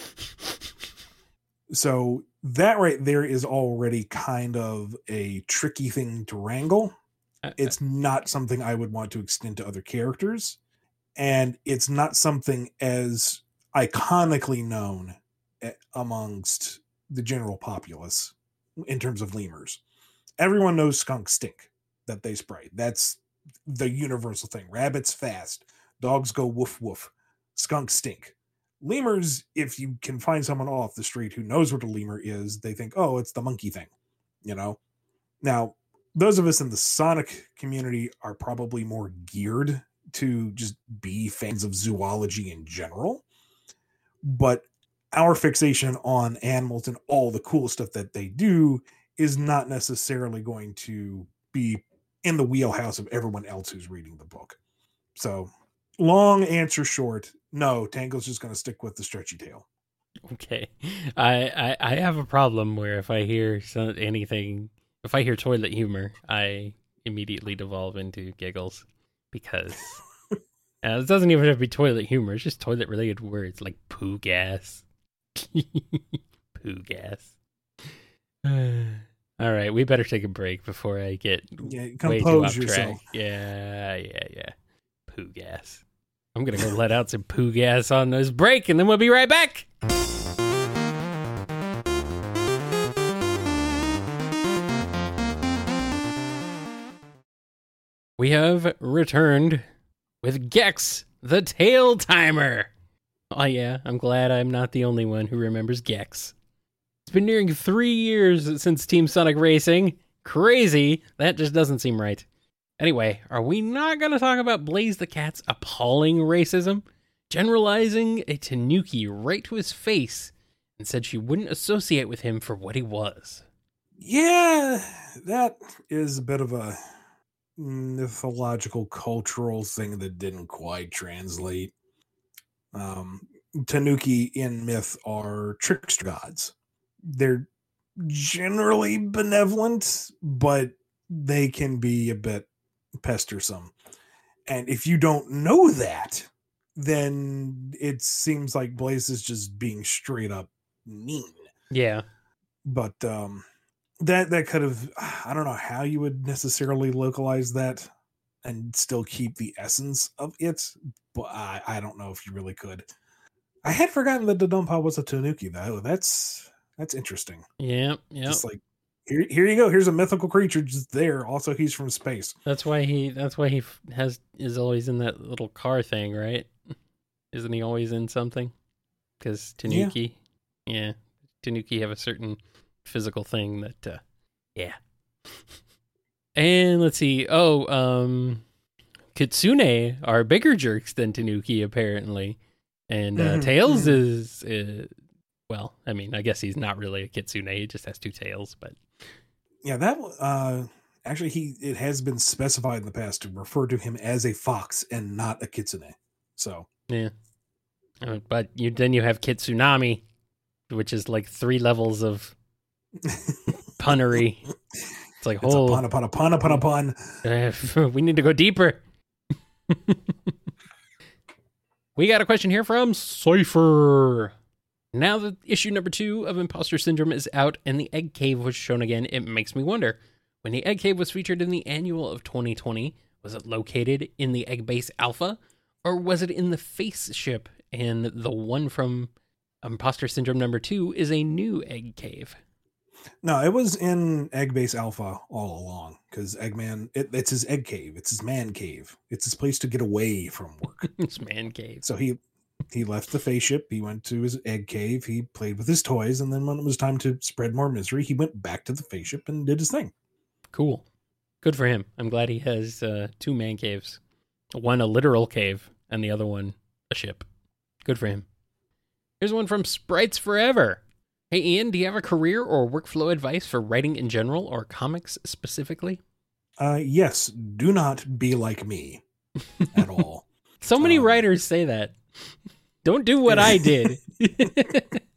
So that right there is already kind of a tricky thing to wrangle. It's not something I would want to extend to other characters. And it's not something as iconically known amongst the general populace in terms of lemurs. Everyone knows skunks stink, that they spray. That's the universal thing. Rabbits fast. Dogs go woof woof. Skunks stink. Lemurs, if you can find someone off the street who knows what a lemur is, they think, oh, it's the monkey thing. Now, those of us in the Sonic community are probably more geared to just be fans of zoology in general. But our fixation on animals and all the cool stuff that they do is not necessarily going to be in the wheelhouse of everyone else who's reading the book. So, long answer short, no, Tangle's just going to stick with the stretchy tail. Okay. I have a problem where if I hear if I hear toilet humor, I immediately devolve into giggles because it doesn't even have to be toilet humor. It's just toilet related words like poo gas. Poo gas. All right, we better take a break before I get way too off track. Yeah. Poo gas. I'm gonna go let out some poo gas on this break, and then we'll be right back. We have returned with Gex, the Tail Timer. Oh yeah, I'm glad I'm not the only one who remembers Gex. It's been nearing 3 years since Team Sonic Racing. Crazy. That just doesn't seem right. Anyway, are we not going to talk about Blaze the Cat's appalling racism? Generalizing a Tanuki right to his face and said she wouldn't associate with him for what he was. Yeah, that is a bit of a mythological cultural thing that didn't quite translate. Tanuki in myth are trickster gods. They're generally benevolent, but they can be a bit pestersome. And if you don't know that, then it seems like Blaze is just being straight up mean. Yeah. But that could have, I don't know how you would necessarily localize that and still keep the essence of it, but I don't know if you really could. I had forgotten that Dodonpa was a Tanuki, though. That's interesting. Yeah. Just like, here you go. Here's a mythical creature just there. Also, he's from space. That's why he is always in that little car thing, right? Isn't he always in something? Because Tanuki, yeah, Tanuki have a certain physical thing that, yeah. And let's see. Kitsune are bigger jerks than Tanuki, apparently. And Tails is, well, I mean, I guess he's not really a Kitsune. He just has 2 tails, but. Yeah, that, actually, it has been specified in the past to refer to him as a fox and not a Kitsune. So. Yeah. But then you have Kitsunami, which is like 3 levels of punnery. It's like, it's a pun upon a pun upon a pun. We need to go deeper. We got a question here from Cypher. Now that issue number 2 of Imposter Syndrome is out and the Egg Cave was shown again, it makes me wonder. When the Egg Cave was featured in the annual of 2020, was it located in the Egg Base Alpha? Or was it in the Face Ship? And the one from Imposter Syndrome number 2 is a new Egg Cave. No, it was in Egg Base Alpha all along, because Eggman, it's his egg cave. It's his man cave. It's his place to get away from work. It's man cave. So he left the face ship. He went to his egg cave. He played with his toys. And then when it was time to spread more misery, he went back to the face ship and did his thing. Cool. Good for him. I'm glad he has 2 man caves. One a literal cave and the other one a ship. Good for him. Here's one from Sprites Forever. Hey, Ian, do you have a career or workflow advice for writing in general or comics specifically? Yes. Do not be like me at all. So many writers say that. Don't do what I did.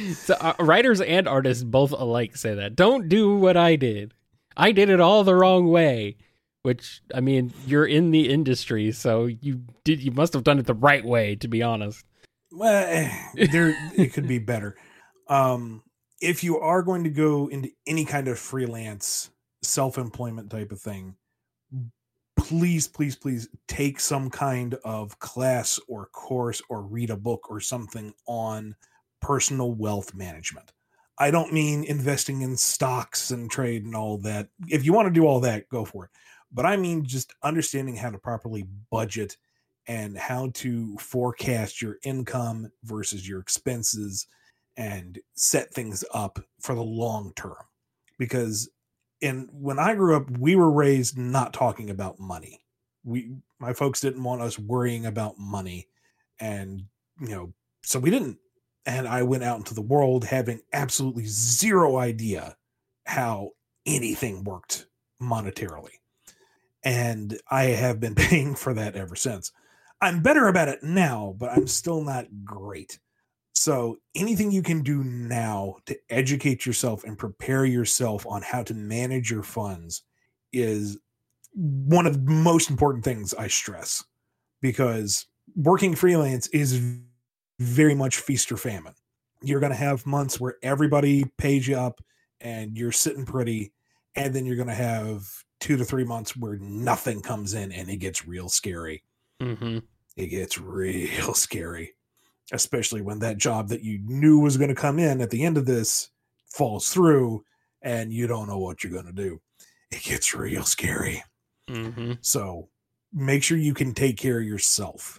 So writers and artists both alike say that. Don't do what I did. I did it all the wrong way. Which, I mean, you're in the industry, so you must have done it the right way, to be honest. Well, it could be better. If you are going to go into any kind of freelance self-employment type of thing, please take some kind of class or course or read a book or something on personal wealth management. I don't mean investing in stocks and trade and all that. If you want to do all that, go for it. But I mean just understanding how to properly budget and how to forecast your income versus your expenses and set things up for the long term. Because when I grew up, we were raised not talking about money. My folks didn't want us worrying about money. And, so we didn't. And I went out into the world having absolutely zero idea how anything worked monetarily. And I have been paying for that ever since. I'm better about it now, but I'm still not great. So anything you can do now to educate yourself and prepare yourself on how to manage your funds is one of the most important things I stress, because working freelance is very much feast or famine. You're going to have months where everybody pays you up and you're sitting pretty. And then you're going to have 2 to 3 months where nothing comes in and it gets real scary. Mm-hmm. It gets real scary, especially when that job that you knew was going to come in at the end of this falls through and you don't know what you're going to do. It gets real scary. Mm-hmm. So make sure you can take care of yourself.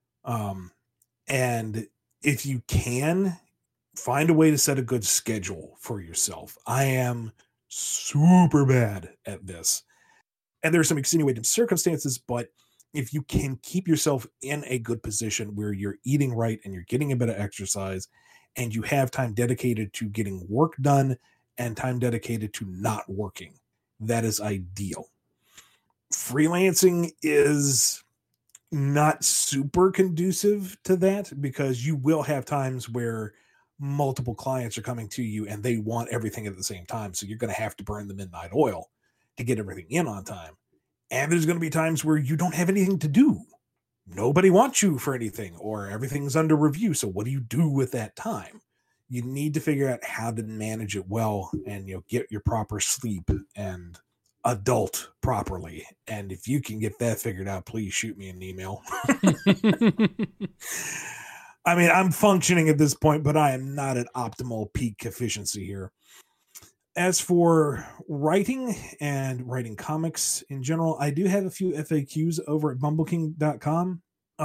And if you can, find a way to set a good schedule for yourself. I am super bad at this. And there are some extenuating circumstances, but if you can keep yourself in a good position where you're eating right and you're getting a bit of exercise and you have time dedicated to getting work done and time dedicated to not working, that is ideal. Freelancing is not super conducive to that, because you will have times where multiple clients are coming to you and they want everything at the same time. So you're going to have to burn the midnight oil to get everything in on time. And there's going to be times where you don't have anything to do. Nobody wants you for anything, or everything's under review. So what do you do with that time? You need to figure out how to manage it well and get your proper sleep and adult properly. And if you can get that figured out, please shoot me an email. I mean, I'm functioning at this point, but I am not at optimal peak efficiency here. As for writing and writing comics in general, I do have a few FAQs over at bumbleking.com.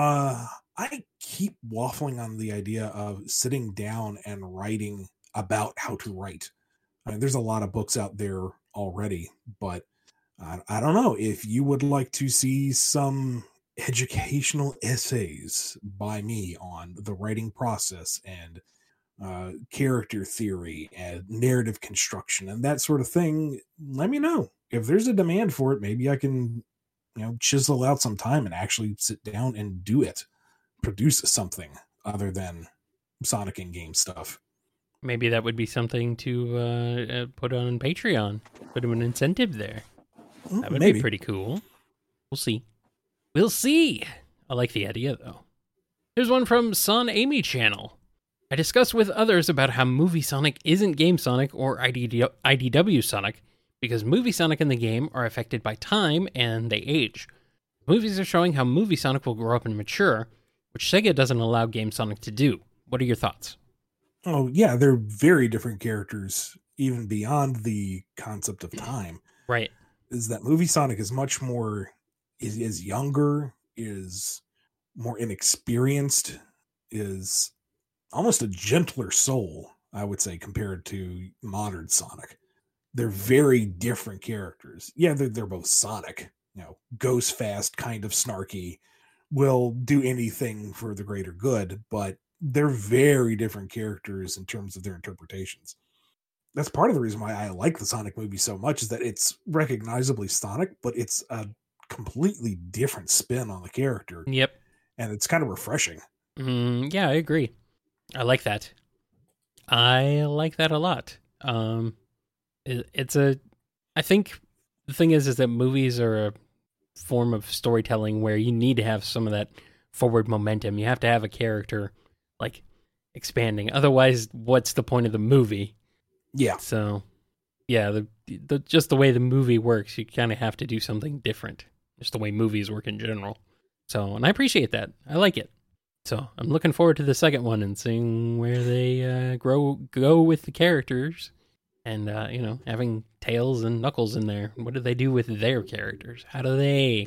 I keep waffling on the idea of sitting down and writing about how to write. I mean, there's a lot of books out there already, but I don't know if you would like to see some educational essays by me on the writing process and character theory and narrative construction and that sort of thing. Let me know. If there's a demand for it, maybe I can chisel out some time and actually sit down and do it, produce something other than Sonic in-game stuff. Maybe that would be something to put on Patreon. Put an incentive there. That would be pretty cool. We'll see. We'll see. I like the idea, though. Here's one from Son Amy Channel. I discussed with others about how Movie Sonic isn't Game Sonic or IDW Sonic, because Movie Sonic and the game are affected by time and they age. Movies are showing how Movie Sonic will grow up and mature, which Sega doesn't allow Game Sonic to do. What are your thoughts? Oh, yeah, they're very different characters, even beyond the concept of time. Right. Is that Movie Sonic is much more, is younger, is more inexperienced, is almost a gentler soul, I would say, compared to modern Sonic. They're very different characters. Yeah, they're both Sonic, goes fast, kind of snarky, will do anything for the greater good, but they're very different characters in terms of their interpretations. That's part of the reason why I like the Sonic movie so much, is that it's recognizably Sonic, but it's a completely different spin on the character. Yep. And it's kind of refreshing. Yeah, I agree. I like that. I like that a lot. I think the thing is that movies are a form of storytelling where you need to have some of that forward momentum. You have to have a character like expanding. Otherwise, what's the point of the movie? Yeah. So, yeah, the just the way the movie works, you kind of have to do something different. Just the way movies work in general. So, and I appreciate that. I like it. So, I'm looking forward to the second one and seeing where they go with the characters. And, having Tails and Knuckles in there. What do they do with their characters? How are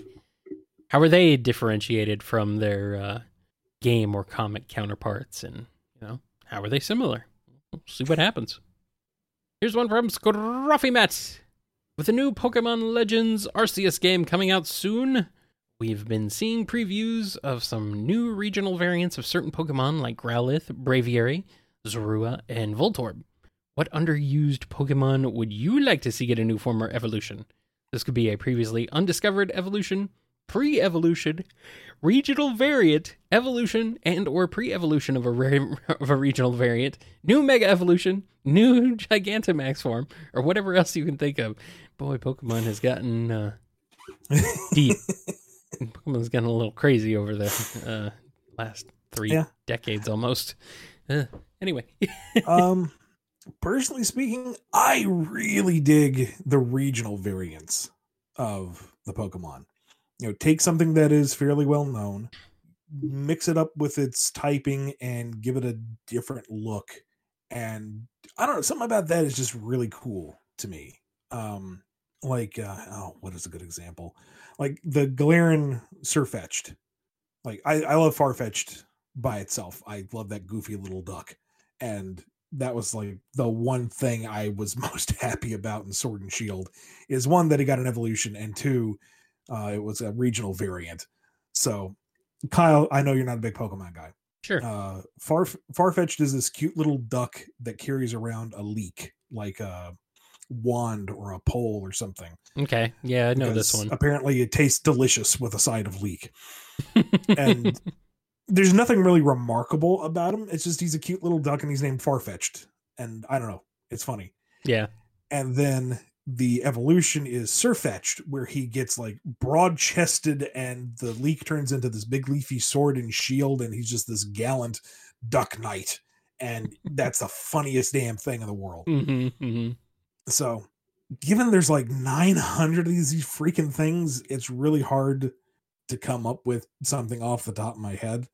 they differentiated from their game or comic counterparts? And, how are they similar? We'll see what happens. Here's one from Scruffy Matt. With the new Pokemon Legends Arceus game coming out soon, we've been seeing previews of some new regional variants of certain Pokemon like Growlithe, Braviary, Zorua, and Voltorb. What underused Pokemon would you like to see get a new form or evolution? This could be a previously undiscovered evolution, pre-evolution, regional variant, evolution, and or pre-evolution of a regional variant, new Mega Evolution, new Gigantamax form, or whatever else you can think of. Boy, Pokemon has gotten deep. Pokemon's gotten a little crazy over the last 3 decades almost. Anyway. Personally speaking, I really dig the regional variants of the Pokemon. Take something that is fairly well known, mix it up with its typing, and give it a different look. And I don't know, something about that is just really cool to me. What is a good example? Like the Galarian Sirfetch'd. Like I love Farfetch'd by itself. I love that goofy little duck, and that was like the one thing I was most happy about in Sword and Shield is one, that it got an evolution, and two, it was a regional variant. So Kyle, I know you're not a big Pokemon guy. Sure. Farfetch'd is this cute little duck that carries around a leek, like a wand or a pole or something. Okay. Yeah, I know this one. Apparently it tastes delicious with a side of leek. And there's nothing really remarkable about him. It's just he's a cute little duck and he's named Farfetch'd. And I don't know. It's funny. Yeah. And then the evolution is Sirfetch'd, where he gets like broad-chested and the leek turns into this big leafy sword and shield, and he's just this gallant duck knight. And that's the funniest damn thing in the world. Mm-hmm, mm-hmm. So, given there's like 900 of these freaking things, it's really hard to come up with something off the top of my head.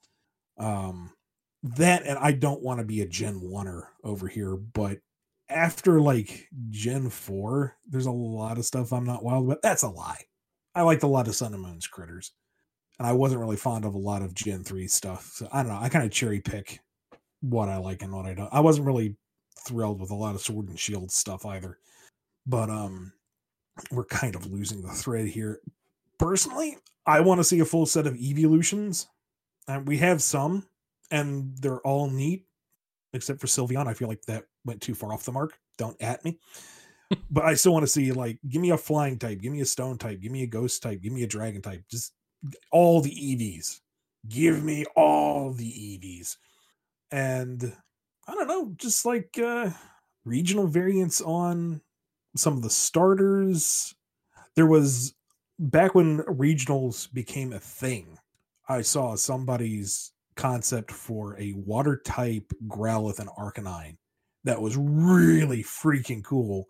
That, and I don't want to be a Gen 1er over here, but after like Gen 4, there's a lot of stuff I'm not wild about. That's a lie. I liked a lot of Sun and Moon's critters, and I wasn't really fond of a lot of Gen 3 stuff. So I don't know. I kind of cherry pick what I like and what I don't. I wasn't really thrilled with a lot of Sword and Shield stuff either. But we're kind of losing the thread here. Personally, I want to see a full set of evolutions. We have some, and they're all neat, except for Sylveon. I feel like that went too far off the mark. Don't at me. But I still want to see, like, give me a flying type, give me a stone type, give me a ghost type, give me a dragon type. Just all the EVs. Give me all the EVs. And I don't know, just like regional variants on some of the starters. There was, back when regionals became a thing, I saw somebody's concept for a water type Growlithe and Arcanine that was really freaking cool.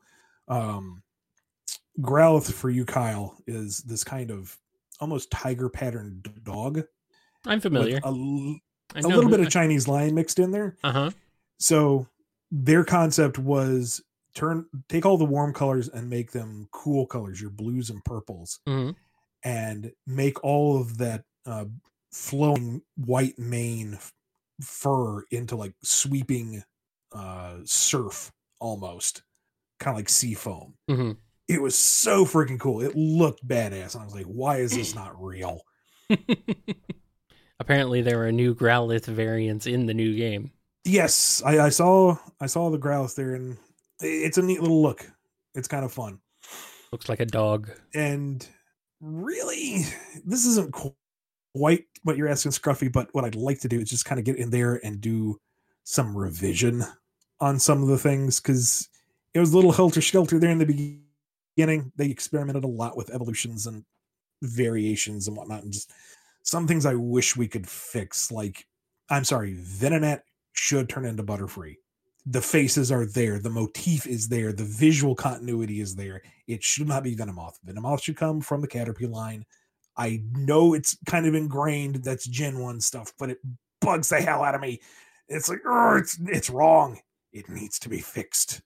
Growlithe, for you, Kyle, is this kind of almost tiger patterned dog. I'm familiar. A little bit of Chinese lion mixed in there. Uh-huh. So their concept was take all the warm colors and make them cool colors, your blues and purples, and make all of that flowing white mane fur into like sweeping surf, almost kind of like sea foam. Mm-hmm. It was so freaking cool. It looked badass, and I was like, why is this not real? Apparently there are new Growlithe variants in the new game. Yes, I saw the Growlithe there, and it's a neat little look. It's kind of fun. Looks like a dog. And really, this isn't quite what you're asking, Scruffy, but what I'd like to do is just kind of get in there and do some revision on some of the things because it was a little helter-skelter there in the beginning. They experimented a lot with evolutions and variations and whatnot, and just some things I wish we could fix. Like, I'm sorry, Venonat should turn into Butterfree. The faces are there, the motif is there, the visual continuity is there. It should not be Venomoth. Venomoth should come from the Caterpie line. I know it's kind of ingrained, that's Gen 1 stuff, but it bugs the hell out of me. It's like, it's wrong. It needs to be fixed.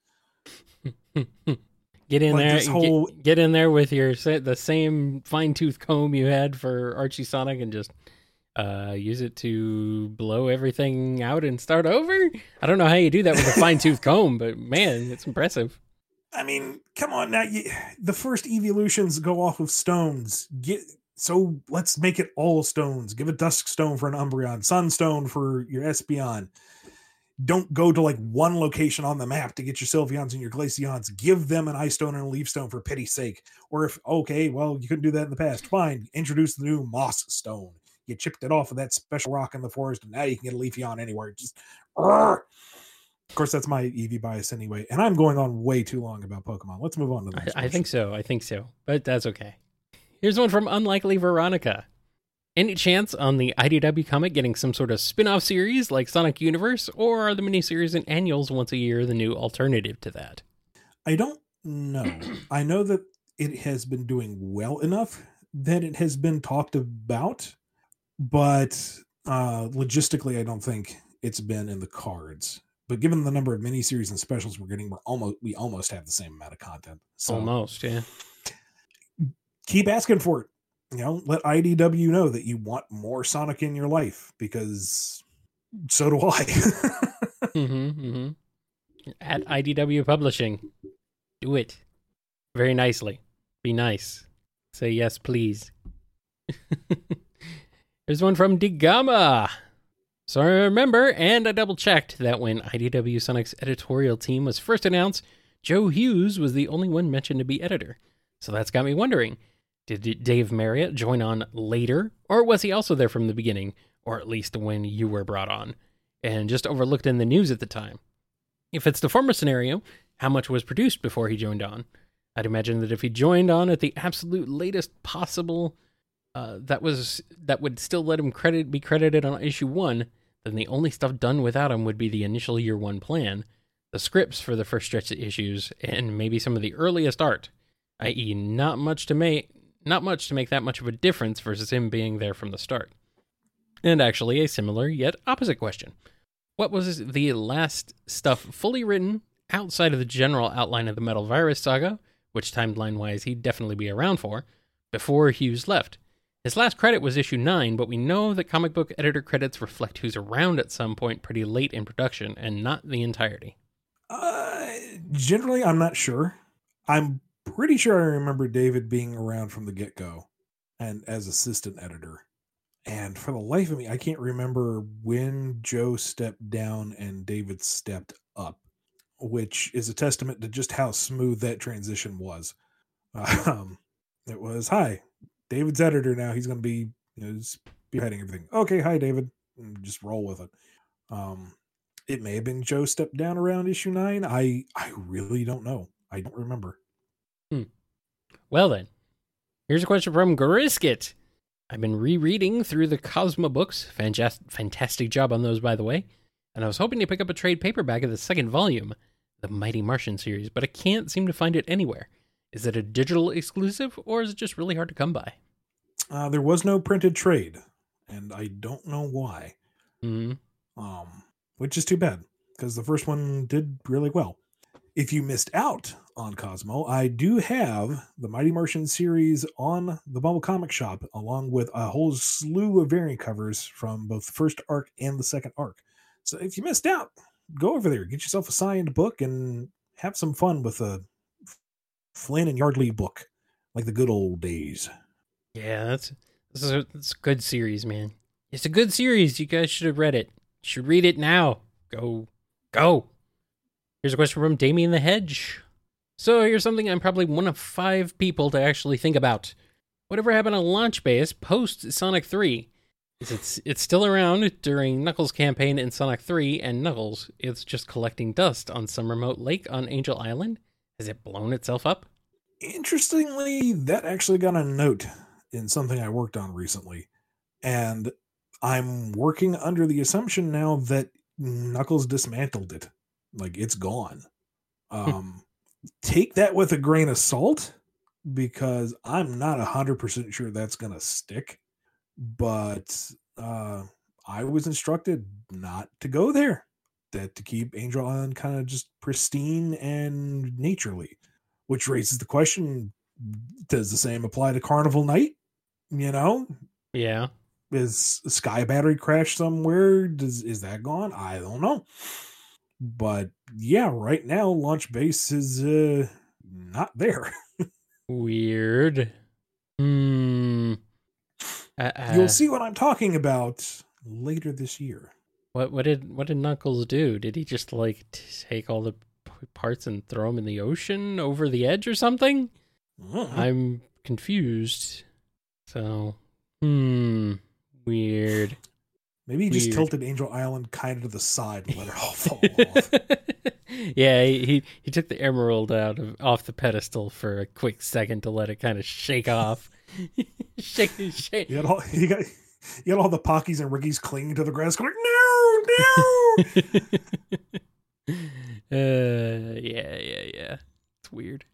Get in there. Get in there with the same fine-tooth comb you had for Archie Sonic and just use it to blow everything out and start over. I don't know how you do that with a fine-tooth comb, but man, it's impressive. I mean, come on now. The first evolutions go off of stones. So let's make it all stones. Give a Dusk Stone for an Umbreon, Sunstone for your Espeon. Don't go to like one location on the map to get your Sylveons and your Glaceons. Give them an Ice Stone and a Leaf Stone for pity's sake. Or if, okay, well, you couldn't do that in the past. Fine. Introduce the new Moss Stone. You chipped it off of that special rock in the forest, and now you can get a Leafeon anywhere. Just, of course, that's my EV bias anyway. And I'm going on way too long about Pokemon. Let's move on to the next I think so. But that's okay. Here's one from Unlikely Veronica. Any chance on the IDW comic getting some sort of spin-off series like Sonic Universe, or are the miniseries and annuals once a year the new alternative to that? I don't know. I know that it has been doing well enough that it has been talked about, but logistically, I don't think it's been in the cards. But given the number of miniseries and specials we're getting, we almost have the same amount of content. So almost, yeah. Keep asking for it. Let IDW know that you want more Sonic in your life, because so do I. At IDW Publishing. Do it. Very nicely. Be nice. Say yes, please. There's one from Digama. So I remember, and I double-checked, that when IDW Sonic's editorial team was first announced, Joe Hughes was the only one mentioned to be editor. So that's got me wondering, did Dave Marriott join on later, or was he also there from the beginning, or at least when you were brought on, and just overlooked in the news at the time? If it's the former scenario, how much was produced before he joined on? I'd imagine that if he joined on at the absolute latest possible, that would still let him be credited on issue 1, then the only stuff done without him would be the initial year 1 plan, the scripts for the first stretch of issues, and maybe some of the earliest art, i.e. not much to make that much of a difference versus him being there from the start. And actually, a similar yet opposite question. What was the last stuff fully written outside of the general outline of the Metal Virus saga, which timeline-wise he'd definitely be around for, before Hughes left? His last credit was issue 9, but we know that comic book editor credits reflect who's around at some point pretty late in production, and not the entirety. Generally, I'm not sure. I'm pretty sure I remember David being around from the get-go and as assistant editor. And for the life of me, I can't remember when Joe stepped down and David stepped up, which is a testament to just how smooth that transition was. It was, hi, David's editor now. He's going to be spearheading everything. Okay, hi, David. And just roll with it. It may have been Joe stepped down around issue 9. I really don't know. I don't remember. Well then, here's a question from Grisket. I've been rereading through the Cosmo books. Fantastic job on those, by the way. And I was hoping to pick up a trade paperback of the second volume, the Mighty Martian series, but I can't seem to find it anywhere. Is it a digital exclusive, or is it just really hard to come by? There was no printed trade, and I don't know why. Which is too bad, because the first one did really well. If you missed out on Cosmo, I do have the Mighty Martian series on the Bubble Comic Shop, along with a whole slew of variant covers from both the first arc and the second arc. So if you missed out, go over there, get yourself a signed book, and have some fun with a Flynn and Yardley book, like the good old days. Yeah, it's a good series, man. It's a good series. You guys should have read it. You should read it now. Go. Here's a question from Damien the Hedge. So here's something I'm probably one of 5 people to actually think about. Whatever happened on Launch Base post Sonic 3? It's still around during Knuckles' campaign in Sonic 3, and Knuckles is just collecting dust on some remote lake on Angel Island. Has it blown itself up? Interestingly, that actually got a note in something I worked on recently. And I'm working under the assumption now that Knuckles dismantled it. Like, it's gone. Take that with a grain of salt, because I'm not 100% sure that's going to stick. But I was instructed not to go there, that to keep Angel Island kind of just pristine and naturally, which raises the question, does the same apply to Carnival Night? You know, Yeah. is Sky Battery crash somewhere? Is that gone? I don't know. But yeah, right now Launch Base is not there. Weird. You'll see what I'm talking about later this year. What did Knuckles do? Did he just like take all the parts and throw them in the ocean over the edge or something? I'm confused. So, weird. Maybe he just tilted Angel Island kind of to the side and let it all fall off. Yeah, he took the emerald off the pedestal for a quick second to let it kind of shake off. shake. You got all the Pockies and Rickies clinging to the grass, going, no. Yeah. It's weird.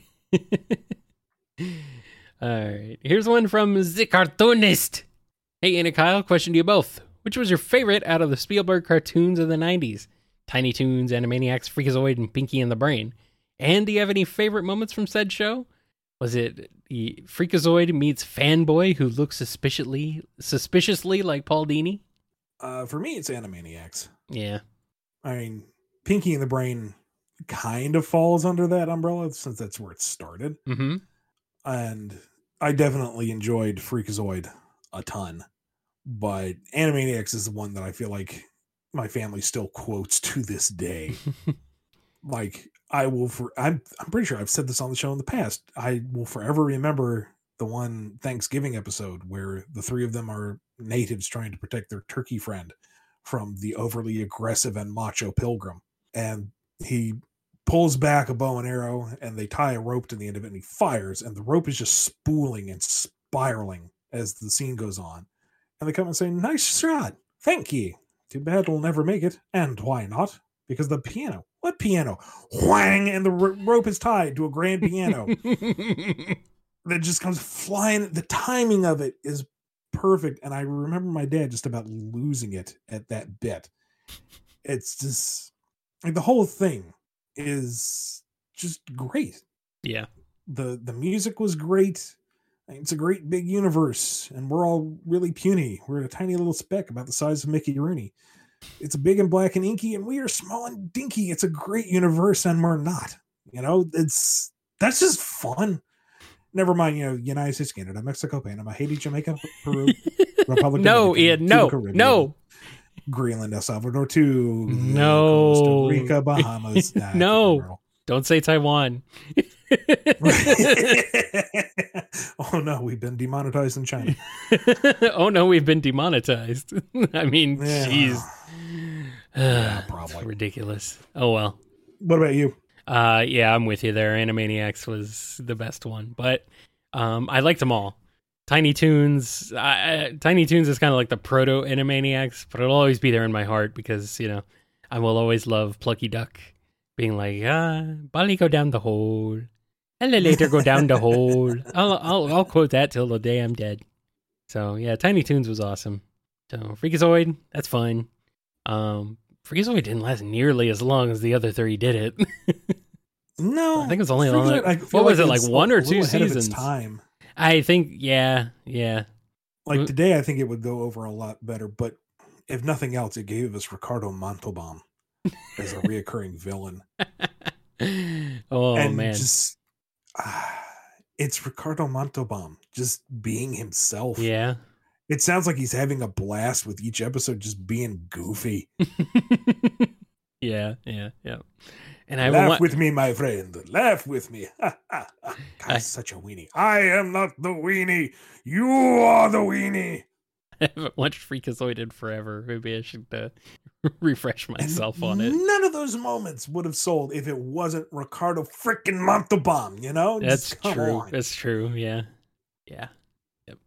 All right. Here's one from The Cartoonist. Hey, Anna Kyle, question to you both. Which was your favorite out of the Spielberg cartoons of the 90s? Tiny Toons, Animaniacs, Freakazoid, and Pinky and the Brain. And do you have any favorite moments from said show? Was it Freakazoid meets Fanboy who looks suspiciously like Paul Dini? For me, it's Animaniacs. Yeah. I mean, Pinky and the Brain kind of falls under that umbrella since that's where it started. Mm-hmm. And I definitely enjoyed Freakazoid a ton. But Animaniacs is the one that I feel like my family still quotes to this day. Like, I'm pretty sure I've said this on the show in the past. I will forever remember the one Thanksgiving episode where the three of them are natives trying to protect their turkey friend from the overly aggressive and macho pilgrim. And he pulls back a bow and arrow, and they tie a rope to the end of it, and he fires, and the rope is just spooling and spiraling as the scene goes on. And they come and say, "Nice shot. Thank ye. Too bad we'll never make it. And why not? Because the piano." "What piano?" Whang! And the rope is tied to a grand piano that just comes flying. The timing of it is perfect. And I remember my dad just about losing it at that bit. It's just, like, the whole thing is just great. Yeah. The music was great. It's a great big universe, and we're all really puny. We're a tiny little speck about the size of Mickey Rooney. It's big and black and inky, and we are small and dinky. It's a great universe, and we're not. That's just fun. Never mind, United States, Canada, Mexico, Panama, Haiti, Jamaica, Peru, Republic. No, Ian, no, Caribbean, no. Greenland, El Salvador, too. No. Costa Rica, Bahamas. No. Don't say Taiwan. Oh no, we've been demonetized in China. Oh no, we've been demonetized. I mean, jeez. Probably. It's ridiculous. Oh well. What about you? Yeah, I'm with you there. Animaniacs was the best one, but I liked them all. Tiny Toons is kind of like the proto Animaniacs, but it'll always be there in my heart because I will always love Plucky Duck being like, Bali go down the hole. Later go down the hole. I'll quote that till the day I'm dead. So yeah, Tiny Toons was awesome. So Freakazoid, that's fun. Freakazoid didn't last nearly as long as the other three did it. No, I think it was only like 1 or 2 seasons. Time. I think, yeah. Like today, I think it would go over a lot better. But if nothing else, it gave us Ricardo Montalban as a reoccurring villain. Oh and man, just it's Ricardo Montalban just being himself. Yeah, it sounds like he's having a blast with each episode, just being goofy. Yeah. And laugh with me, my friend. Laugh with me. God, such a weenie. I am not the weenie. You are the weenie. I haven't watched Freakazoid in forever. Maybe I should refresh myself on it. None of those moments would have sold if it wasn't Ricardo freaking Montalban, you know? That's Just, come true. on. That's true. Yeah. Yeah. Yep.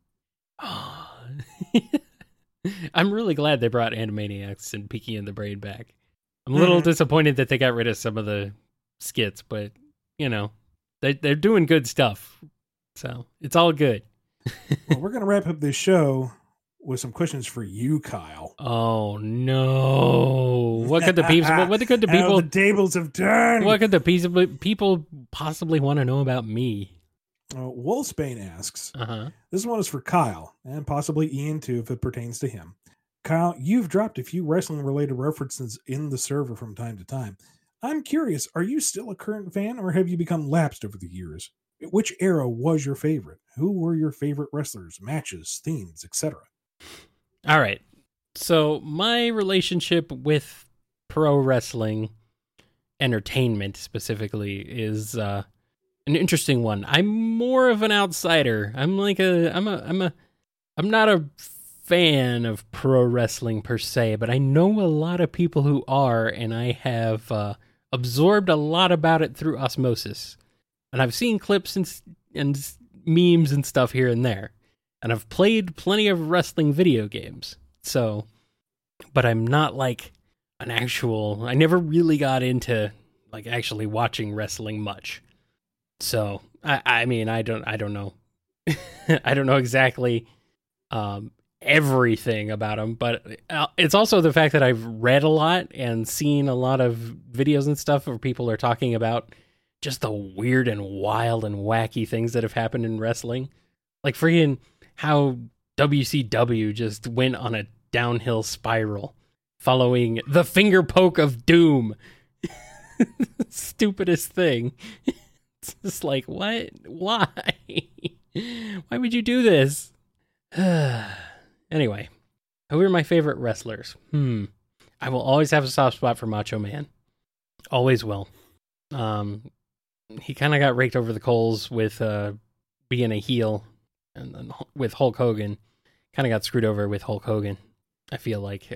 I'm really glad they brought Animaniacs and Pinky and the Brain back. I'm a little disappointed that they got rid of some of the skits, but, you know, they're doing good stuff. So it's all good. Well, we're going to wrap up this show with some questions for you, Kyle. Oh, no. What could the people... How the tables have turned. What could the people possibly want to know about me? Wolfsbane asks, This one is for Kyle, and possibly Ian too, if it pertains to him. Kyle, you've dropped a few wrestling-related references in the server from time to time. I'm curious, are you still a current fan, or have you become lapsed over the years? Which era was your favorite? Who were your favorite wrestlers, matches, themes, etc.? All right. So my relationship with pro wrestling entertainment specifically is an interesting one. I'm more of an outsider. I'm not a fan of pro wrestling per se, but I know a lot of people who are, and I have absorbed a lot about it through osmosis. And I've seen clips and memes and stuff here and there. And I've played plenty of wrestling video games. So, but I'm not like I never really got into like actually watching wrestling much. So, I mean, I don't know. I don't know exactly everything about them, but it's also the fact that I've read a lot and seen a lot of videos and stuff where people are talking about just the weird and wild and wacky things that have happened in wrestling. Like freaking how WCW just went on a downhill spiral following the finger poke of doom. Stupidest thing. It's just like, what? Why? Why would you do this? Anyway, who are my favorite wrestlers? I will always have a soft spot for Macho Man. Always will. He kind of got raked over the coals with being a heel, and then with Hulk Hogan, kind of got screwed over with Hulk Hogan. I feel like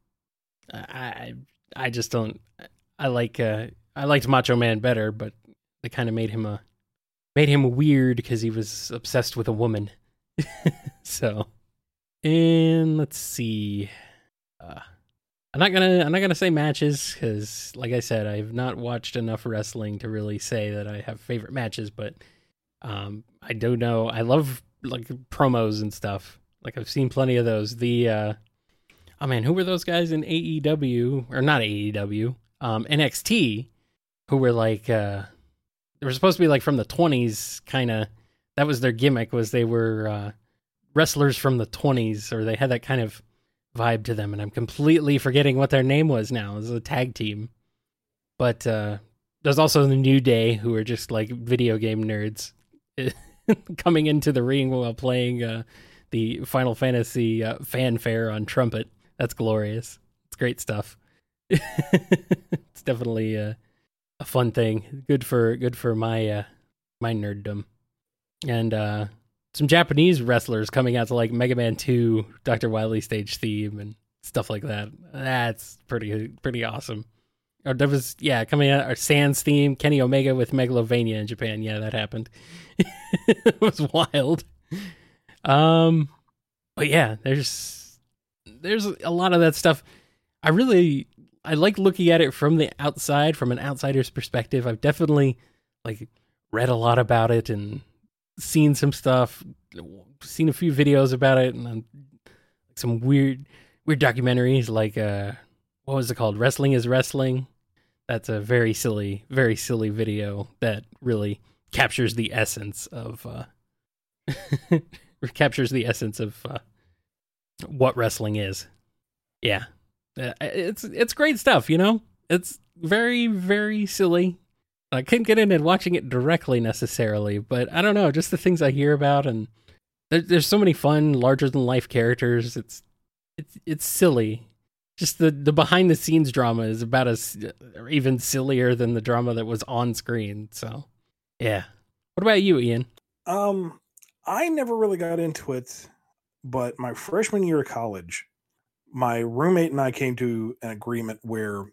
I just don't. I liked Macho Man better, but they kind of made him weird because he was obsessed with a woman. So, and let's see. I'm not gonna say matches because, like I said, I've not watched enough wrestling to really say that I have favorite matches. But I do know I love like promos and stuff. Like I've seen plenty of those. Oh man, who were those guys in AEW or not AEW? NXT, who were like they were supposed to be like from the 20s, kind of. That was their gimmick, was they were wrestlers from the 20s, or they had that kind of vibe to them, and I'm completely forgetting what their name was now. It was a tag team. But there's also the New Day, who are just like video game nerds coming into the ring while playing the Final Fantasy fanfare on trumpet. That's glorious. It's great stuff. It's definitely a fun thing. Good for my nerddom. And some Japanese wrestlers coming out to like Mega Man 2, Dr. Wily stage theme and stuff like that. That's pretty awesome. Or there was, coming out our Sans theme, Kenny Omega with Megalovania in Japan. Yeah, that happened. It was wild. But yeah, there's a lot of that stuff. I like looking at it from the outside, from an outsider's perspective. I've definitely like read a lot about it and seen some stuff, seen a few videos about it, and some weird documentaries like what was it called? Wrestling is Wrestling. That's a very silly video that really captures the essence of what wrestling is. Yeah. It's great stuff, you know? It's very, very silly. I couldn't get into watching it directly necessarily, but I don't know, just the things I hear about, and there's so many fun, larger than life characters. It's silly. Just the behind the scenes drama is about as or even sillier than the drama that was on screen. So, yeah. What about you, Ian? I never really got into it but my freshman year of college, my roommate and I came to an agreement where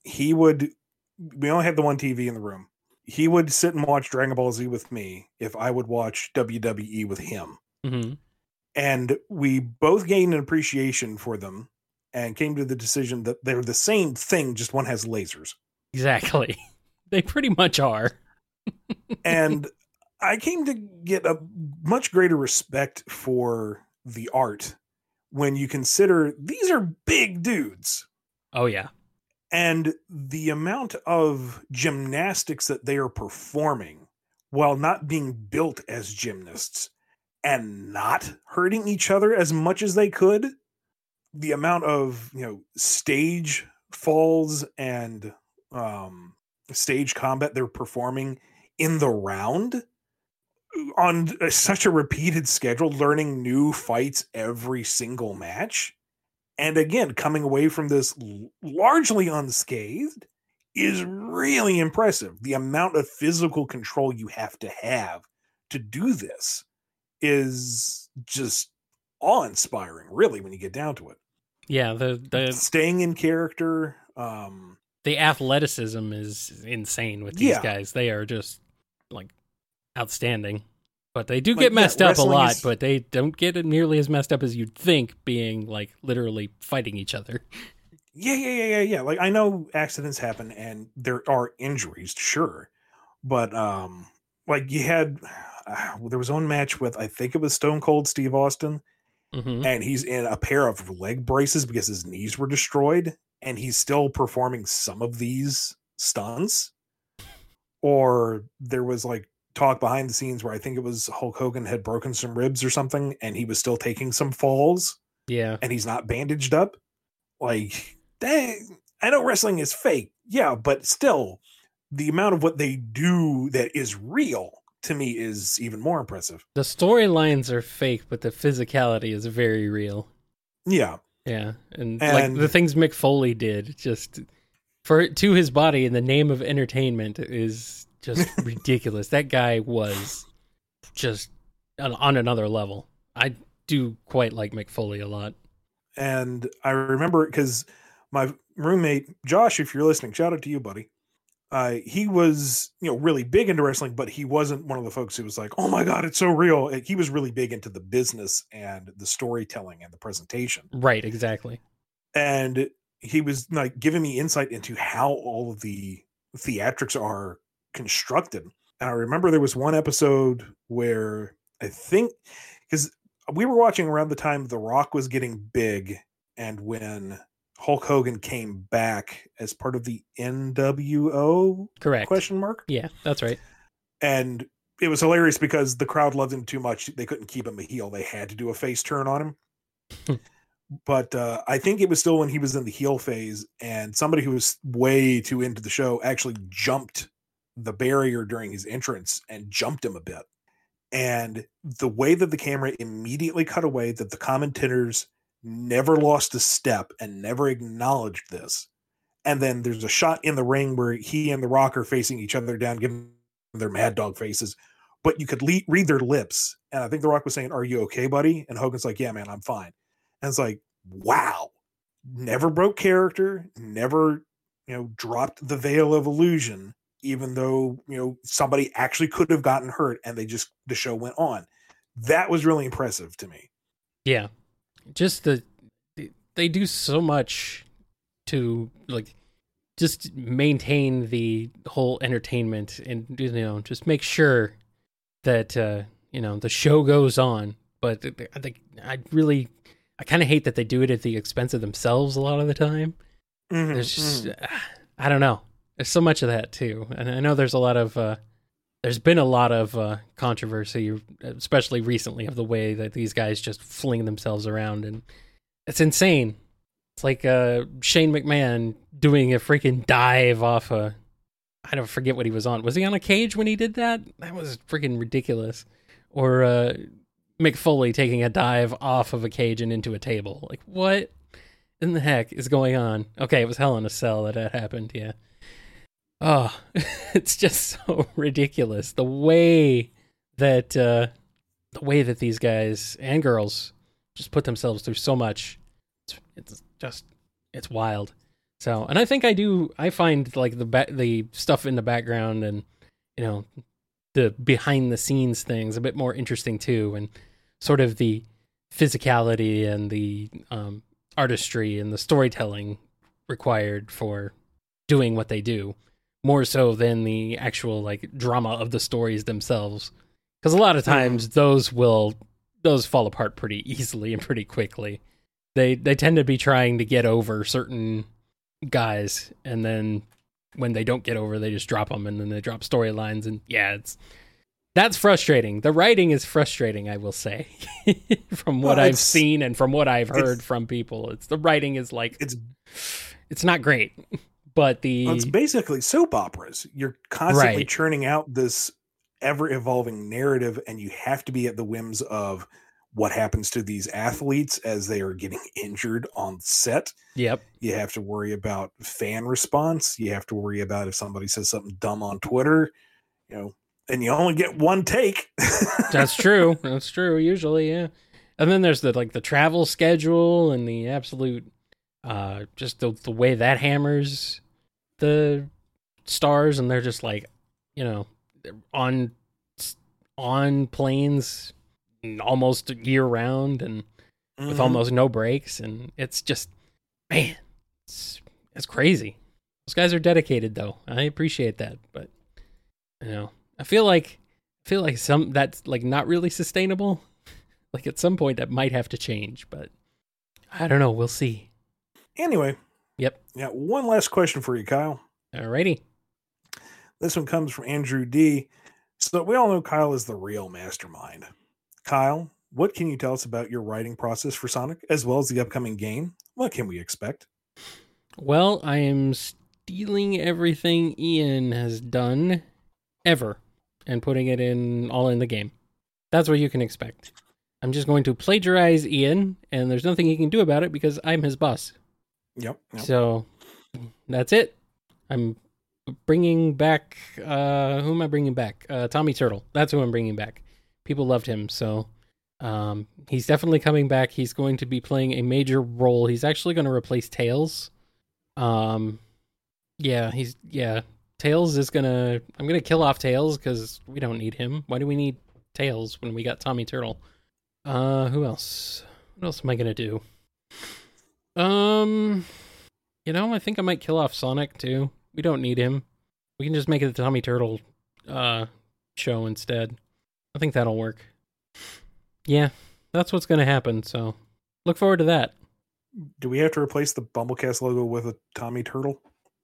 we only had the one TV in the room. He would sit and watch Dragon Ball Z with me if I would watch WWE with him. Mm-hmm. And we both gained an appreciation for them and came to the decision that they're the same thing, just one has lasers. Exactly. They pretty much are. And I came to get a much greater respect for the art when you consider these are big dudes. Oh, yeah. And the amount of gymnastics that they are performing while not being built as gymnasts and not hurting each other as much as they could, the amount of, stage falls and stage combat they're performing in the round on such a repeated schedule, learning new fights every single match. And again, coming away from this largely unscathed is really impressive. The amount of physical control you have to do this is just awe-inspiring, really, when you get down to it. Yeah, the staying in character. The athleticism is insane with these guys. They are just like outstanding. But they do get messed up a lot, but they don't get it nearly as messed up as you'd think, being like literally fighting each other. Yeah. Like, I know accidents happen and there are injuries, sure. But like you had, there was one match with, I think it was Stone Cold Steve Austin, and he's in a pair of leg braces because his knees were destroyed, and he's still performing some of these stunts. Or there was like talk behind the scenes where I think it was Hulk Hogan had broken some ribs or something, and he was still taking some falls. Yeah. And he's not bandaged up. Like, dang, I know wrestling is fake. Yeah, but still, the amount of what they do that is real to me is even more impressive. The storylines are fake, but the physicality is very real. Yeah. Yeah. And like the things Mick Foley did just to his body in the name of entertainment is just ridiculous. That guy was just on another level. I do quite like Mick Foley a lot. And I remember because my roommate, Josh, if you're listening, shout out to you, buddy. He was, really big into wrestling, but he wasn't one of the folks who was like, oh my God, it's so real. He was really big into the business and the storytelling and the presentation. Right, exactly. And he was like giving me insight into how all of the theatrics are constructed. And I remember there was one episode where I think, because we were watching around the time The Rock was getting big, and when Hulk Hogan came back as part of the NWO? Correct. Question mark? Yeah, that's right. And it was hilarious because the crowd loved him too much. They couldn't keep him a heel. They had to do a face turn on him. But I think it was still when he was in the heel phase, and somebody who was way too into the show actually jumped the barrier during his entrance and jumped him a bit. And the way that the camera immediately cut away, that the commentators never lost a step and never acknowledged this. And then there's a shot in the ring where he and The Rock are facing each other down, giving their mad dog faces, but you could read their lips. And I think The Rock was saying, "Are you okay, buddy?" And Hogan's like, "Yeah, man, I'm fine." And it's like, wow, never broke character, never, dropped the veil of illusion, even though, somebody actually could have gotten hurt and the show went on. That was really impressive to me. Yeah. Just they do so much to like just maintain the whole entertainment and just make sure that the show goes on. But I think I kind of hate that they do it at the expense of themselves a lot of the time. There's just I don't know. There's so much of that too, and I know there's there's been a lot of controversy, especially recently, of the way that these guys just fling themselves around, and it's insane. It's like Shane McMahon doing a freaking dive off I don't forget what he was on. Was he on a cage when he did that? That was freaking ridiculous. Or Mick Foley taking a dive off of a cage and into a table. Like, what in the heck is going on? Okay, it was Hell in a Cell that happened, yeah. Oh, it's just so ridiculous. The way that these guys and girls just put themselves through so much. It's wild. So, and I think I find like the stuff in the background and, you know, the behind the scenes things a bit more interesting too, and sort of the physicality and the artistry and the storytelling required for doing what they do, more so than the actual like drama of the stories themselves. Because a lot of times those fall apart pretty easily and pretty quickly. They tend to be trying to get over certain guys, and then when they don't get over, they just drop them, and then they drop storylines, and that's frustrating. The writing is frustrating, I will say, from what I've seen and from what I've heard from people. The writing is like it's not great, but it's basically soap operas. You're constantly churning out this ever evolving narrative, and you have to be at the whims of what happens to these athletes as they are getting injured on set. Yep. You have to worry about fan response. You have to worry about if somebody says something dumb on Twitter, and you only get one take. That's true. That's true. Usually. Yeah. And then there's the travel schedule and the absolute, just the way that hammers the stars. And they're just like, on planes almost year round and with almost no breaks, and it's just, man, it's crazy. Those guys are dedicated, though. I appreciate that, but I feel like some that's like not really sustainable. Like at some point that might have to change, but I don't know. We'll see. Anyway. Yep. Yeah. One last question for you, Kyle. Alrighty. This one comes from Andrew D. So we all know Kyle is the real mastermind. Kyle, what can you tell us about your writing process for Sonic, as well as the upcoming game? What can we expect? Well, I am stealing everything Ian has done ever and putting it all in the game. That's what you can expect. I'm just going to plagiarize Ian, and there's nothing he can do about it because I'm his boss. Yep. So that's it. I'm bringing back, who am I bringing back? Tommy Turtle. That's who I'm bringing back. People loved him, so he's definitely coming back. He's going to be playing a major role. He's actually going to replace Tails. Tails is I'm gonna kill off Tails because we don't need him. Why do we need Tails when we got Tommy Turtle? Who else? What else am I gonna do? I think I might kill off Sonic too. We don't need him. We can just make it the Tommy Turtle show instead. I think that'll work. Yeah, that's what's gonna happen, so look forward to that. Do we have to replace the Bumblecast logo with a Tommy Turtle?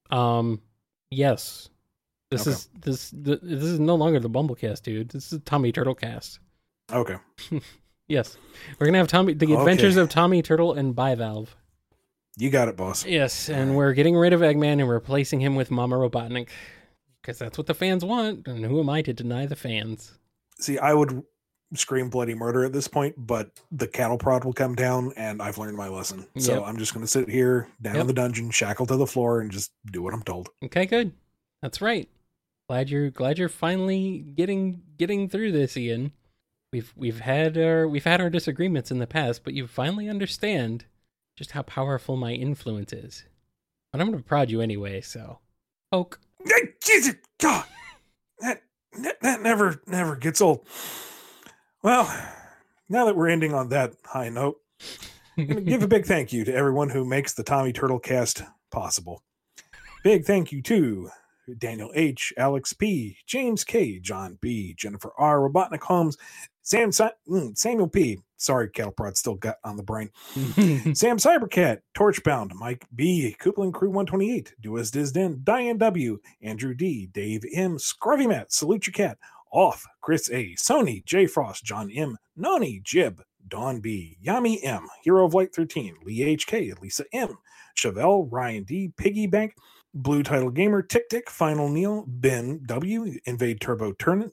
Yes. This is no longer the Bumblecast, dude. This is Tommy Turtle Cast. Okay. Yes. We're gonna have the Adventures of Tommy Turtle and Bivalve. You got it, boss. Yes, and we're getting rid of Eggman and replacing him with Mama Robotnik. Because that's what the fans want, and who am I to deny the fans? See, I would scream bloody murder at this point, but the cattle prod will come down, and I've learned my lesson. So I'm just going to sit here down in the dungeon, shackled to the floor, and just do what I'm told. Okay, good. That's right. Glad you're finally getting through this, Ian. We've had our disagreements in the past, but you finally understand just how powerful my influence is. But I'm going to prod you anyway, so poke. Jesus, God, that never gets old. Well, now that we're ending on that high note, I'm going to give a big thank you to everyone who makes the Tommy Turtle Cast possible. Big thank you to Daniel H., Alex P., James K., John B., Jennifer R., Robotnik Holmes, Samuel P., sorry, Cattle Prod still got on the brain, Sam Cybercat, Torchbound, Mike B., Coupling Crew 128, Do As Disden, Diane W., Andrew D., Dave M., Scruffy Matt, Salute Your Cat, Off, Chris A., Sony, J. Frost, John M., Noni, Jib, Dawn B., Yami M., Hero of Light 13, Lee H.K., Lisa M., Chevelle, Ryan D., Piggy Bank, Blue Title Gamer, Tick Tick, Final Neil, Ben W., Invade Turbo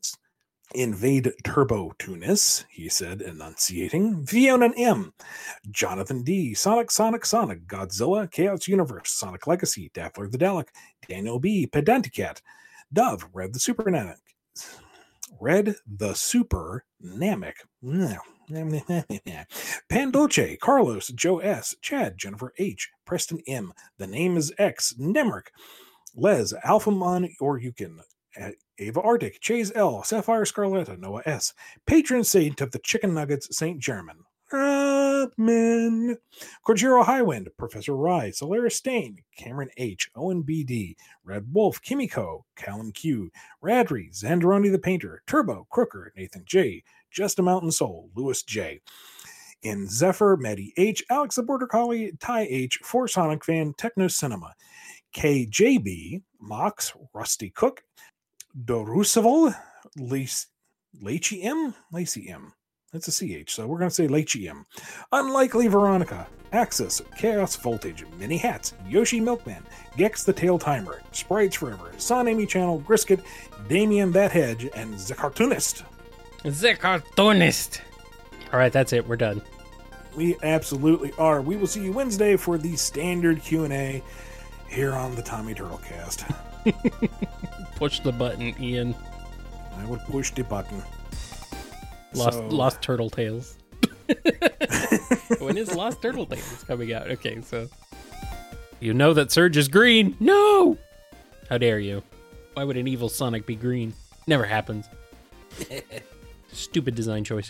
Tunis, he said, enunciating, Fiona M., Jonathan D., Sonic, Godzilla, Chaos Universe, Sonic Legacy, Daffler the Dalek, Daniel B., Pedanticat, Dove, Red the Super Namek, Pandolce, Carlos, Joe S, Chad, Jennifer H, Preston M, The Name is X, Nemric, Les, Alphamon or Yukon, Ava Arctic, Chase L, Sapphire Scarletta, Noah S, Patron Saint of the Chicken Nuggets, St. German, Rodman, Kojiro Highwind, Professor Rye, Solaris Stain, Cameron H, Owen BD, Red Wolf, Kimiko, Callum Q, Radri, Zandaroni the Painter, Turbo, Crooker, Nathan J, Just a Mountain Soul, Lewis J, in Zephyr, Maddie H, Alex the Border Collie, Ty H, For Sonic Fan, Techno Cinema, KJB, Mox, Rusty Cook, Doruseval, Lacey M. That's a CH, so we're going to say Lacey M. Unlikely Veronica, Axis, Chaos Voltage, Mini Hats, Yoshi Milkman, Gex the Tail Timer, Sprites Forever, Son Amy Channel, Grisket, Damien That Hedge, and The Cartoonist. The Cartoonist. All right, that's it. We're done. We absolutely are. We will see you Wednesday for the standard Q&A here on the Tommy Turtle Cast. Push the button, Ian. I would push the button. Lost Turtle Tales. When is Lost Turtle Tales coming out? Okay, so you know that Surge is green. No! How dare you? Why would an evil Sonic be green? Never happens. Stupid design choice.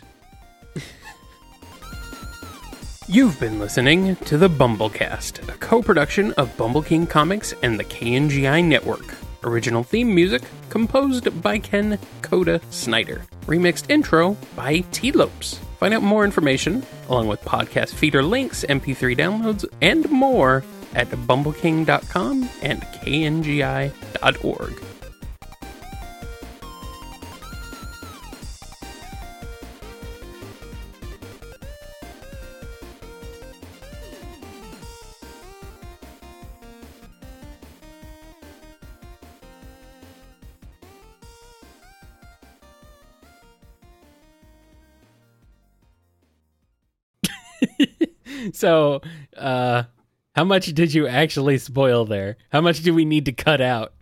You've been listening to the Bumblecast, a co-production of Bumble King Comics and the KNGI Network. Original theme music composed by Ken Coda Snyder. Remixed intro by T-Lopes. Find out more information, along with podcast feeder links, MP3 downloads, and more at bumbleking.com and kngi.org. So, how much did you actually spoil there? How much do we need to cut out?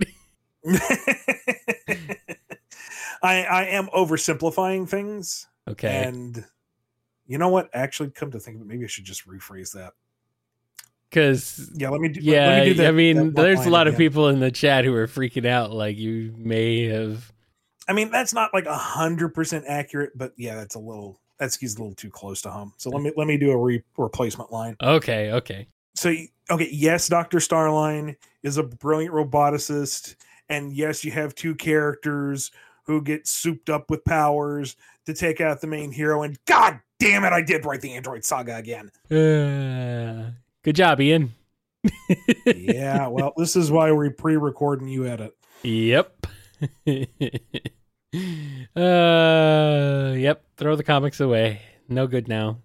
I am oversimplifying things. Okay. And you know what? Actually, come to think of it, maybe I should just rephrase that. Because, let me do that. I mean, there's a lot of again. people in the chat who are freaking out like you may have. I mean, that's not like 100% accurate, but yeah, that skews a little too close to home. So let me do a replacement line. Okay. So, yes, Dr. Starline is a brilliant roboticist. And yes, you have two characters who get souped up with powers to take out the main hero. And God damn it, I did write the Android Saga again. Good job, Ian. Yeah, well, this is why we pre-record and you edit. Yep. Yep. Throw the comics away. No good now.